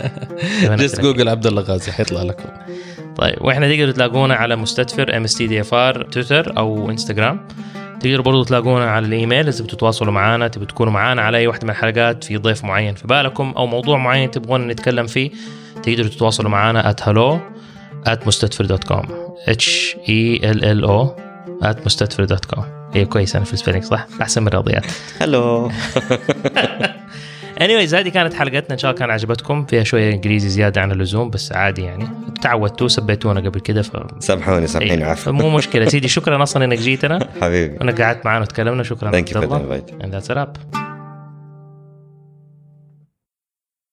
جست جوجل عبد الله غازي حيطلع لكم. طيب واحنا تقدروا تلاقونا على مستدفر ام اس تي دي اف ار تويتر او انستغرام. تقدروا برضو تلاقونا على الإيميل إذا بتتواصلوا معنا، تبي تكونوا معنا على أي واحدة من الحلقات، في ضيف معين في بالكم أو موضوع معين تبغون نتكلم فيه، تقدروا تتواصلوا معنا at hello at mustadfir dot com h e l l o at mustadfir dot com. هي كويس أنا في السبيلينج صح؟ أحسن من الرياضيات. hello. anyways هذه كانت حلقتنا، إن شاء الله كان عجبتكم. فيها شوية إنجليزي زيادة عن اللزوم بس عادي يعني، تعودتوا سبيتونا قبل كده ف سامحوني سامحين وعفوا. مو مشكلة سيدي. شكرا أصلا إنك جيتنا حبيبي، أنا قعدت معنا وتكلمنا. شكرا. Thank you for the invite. And that's a wrap.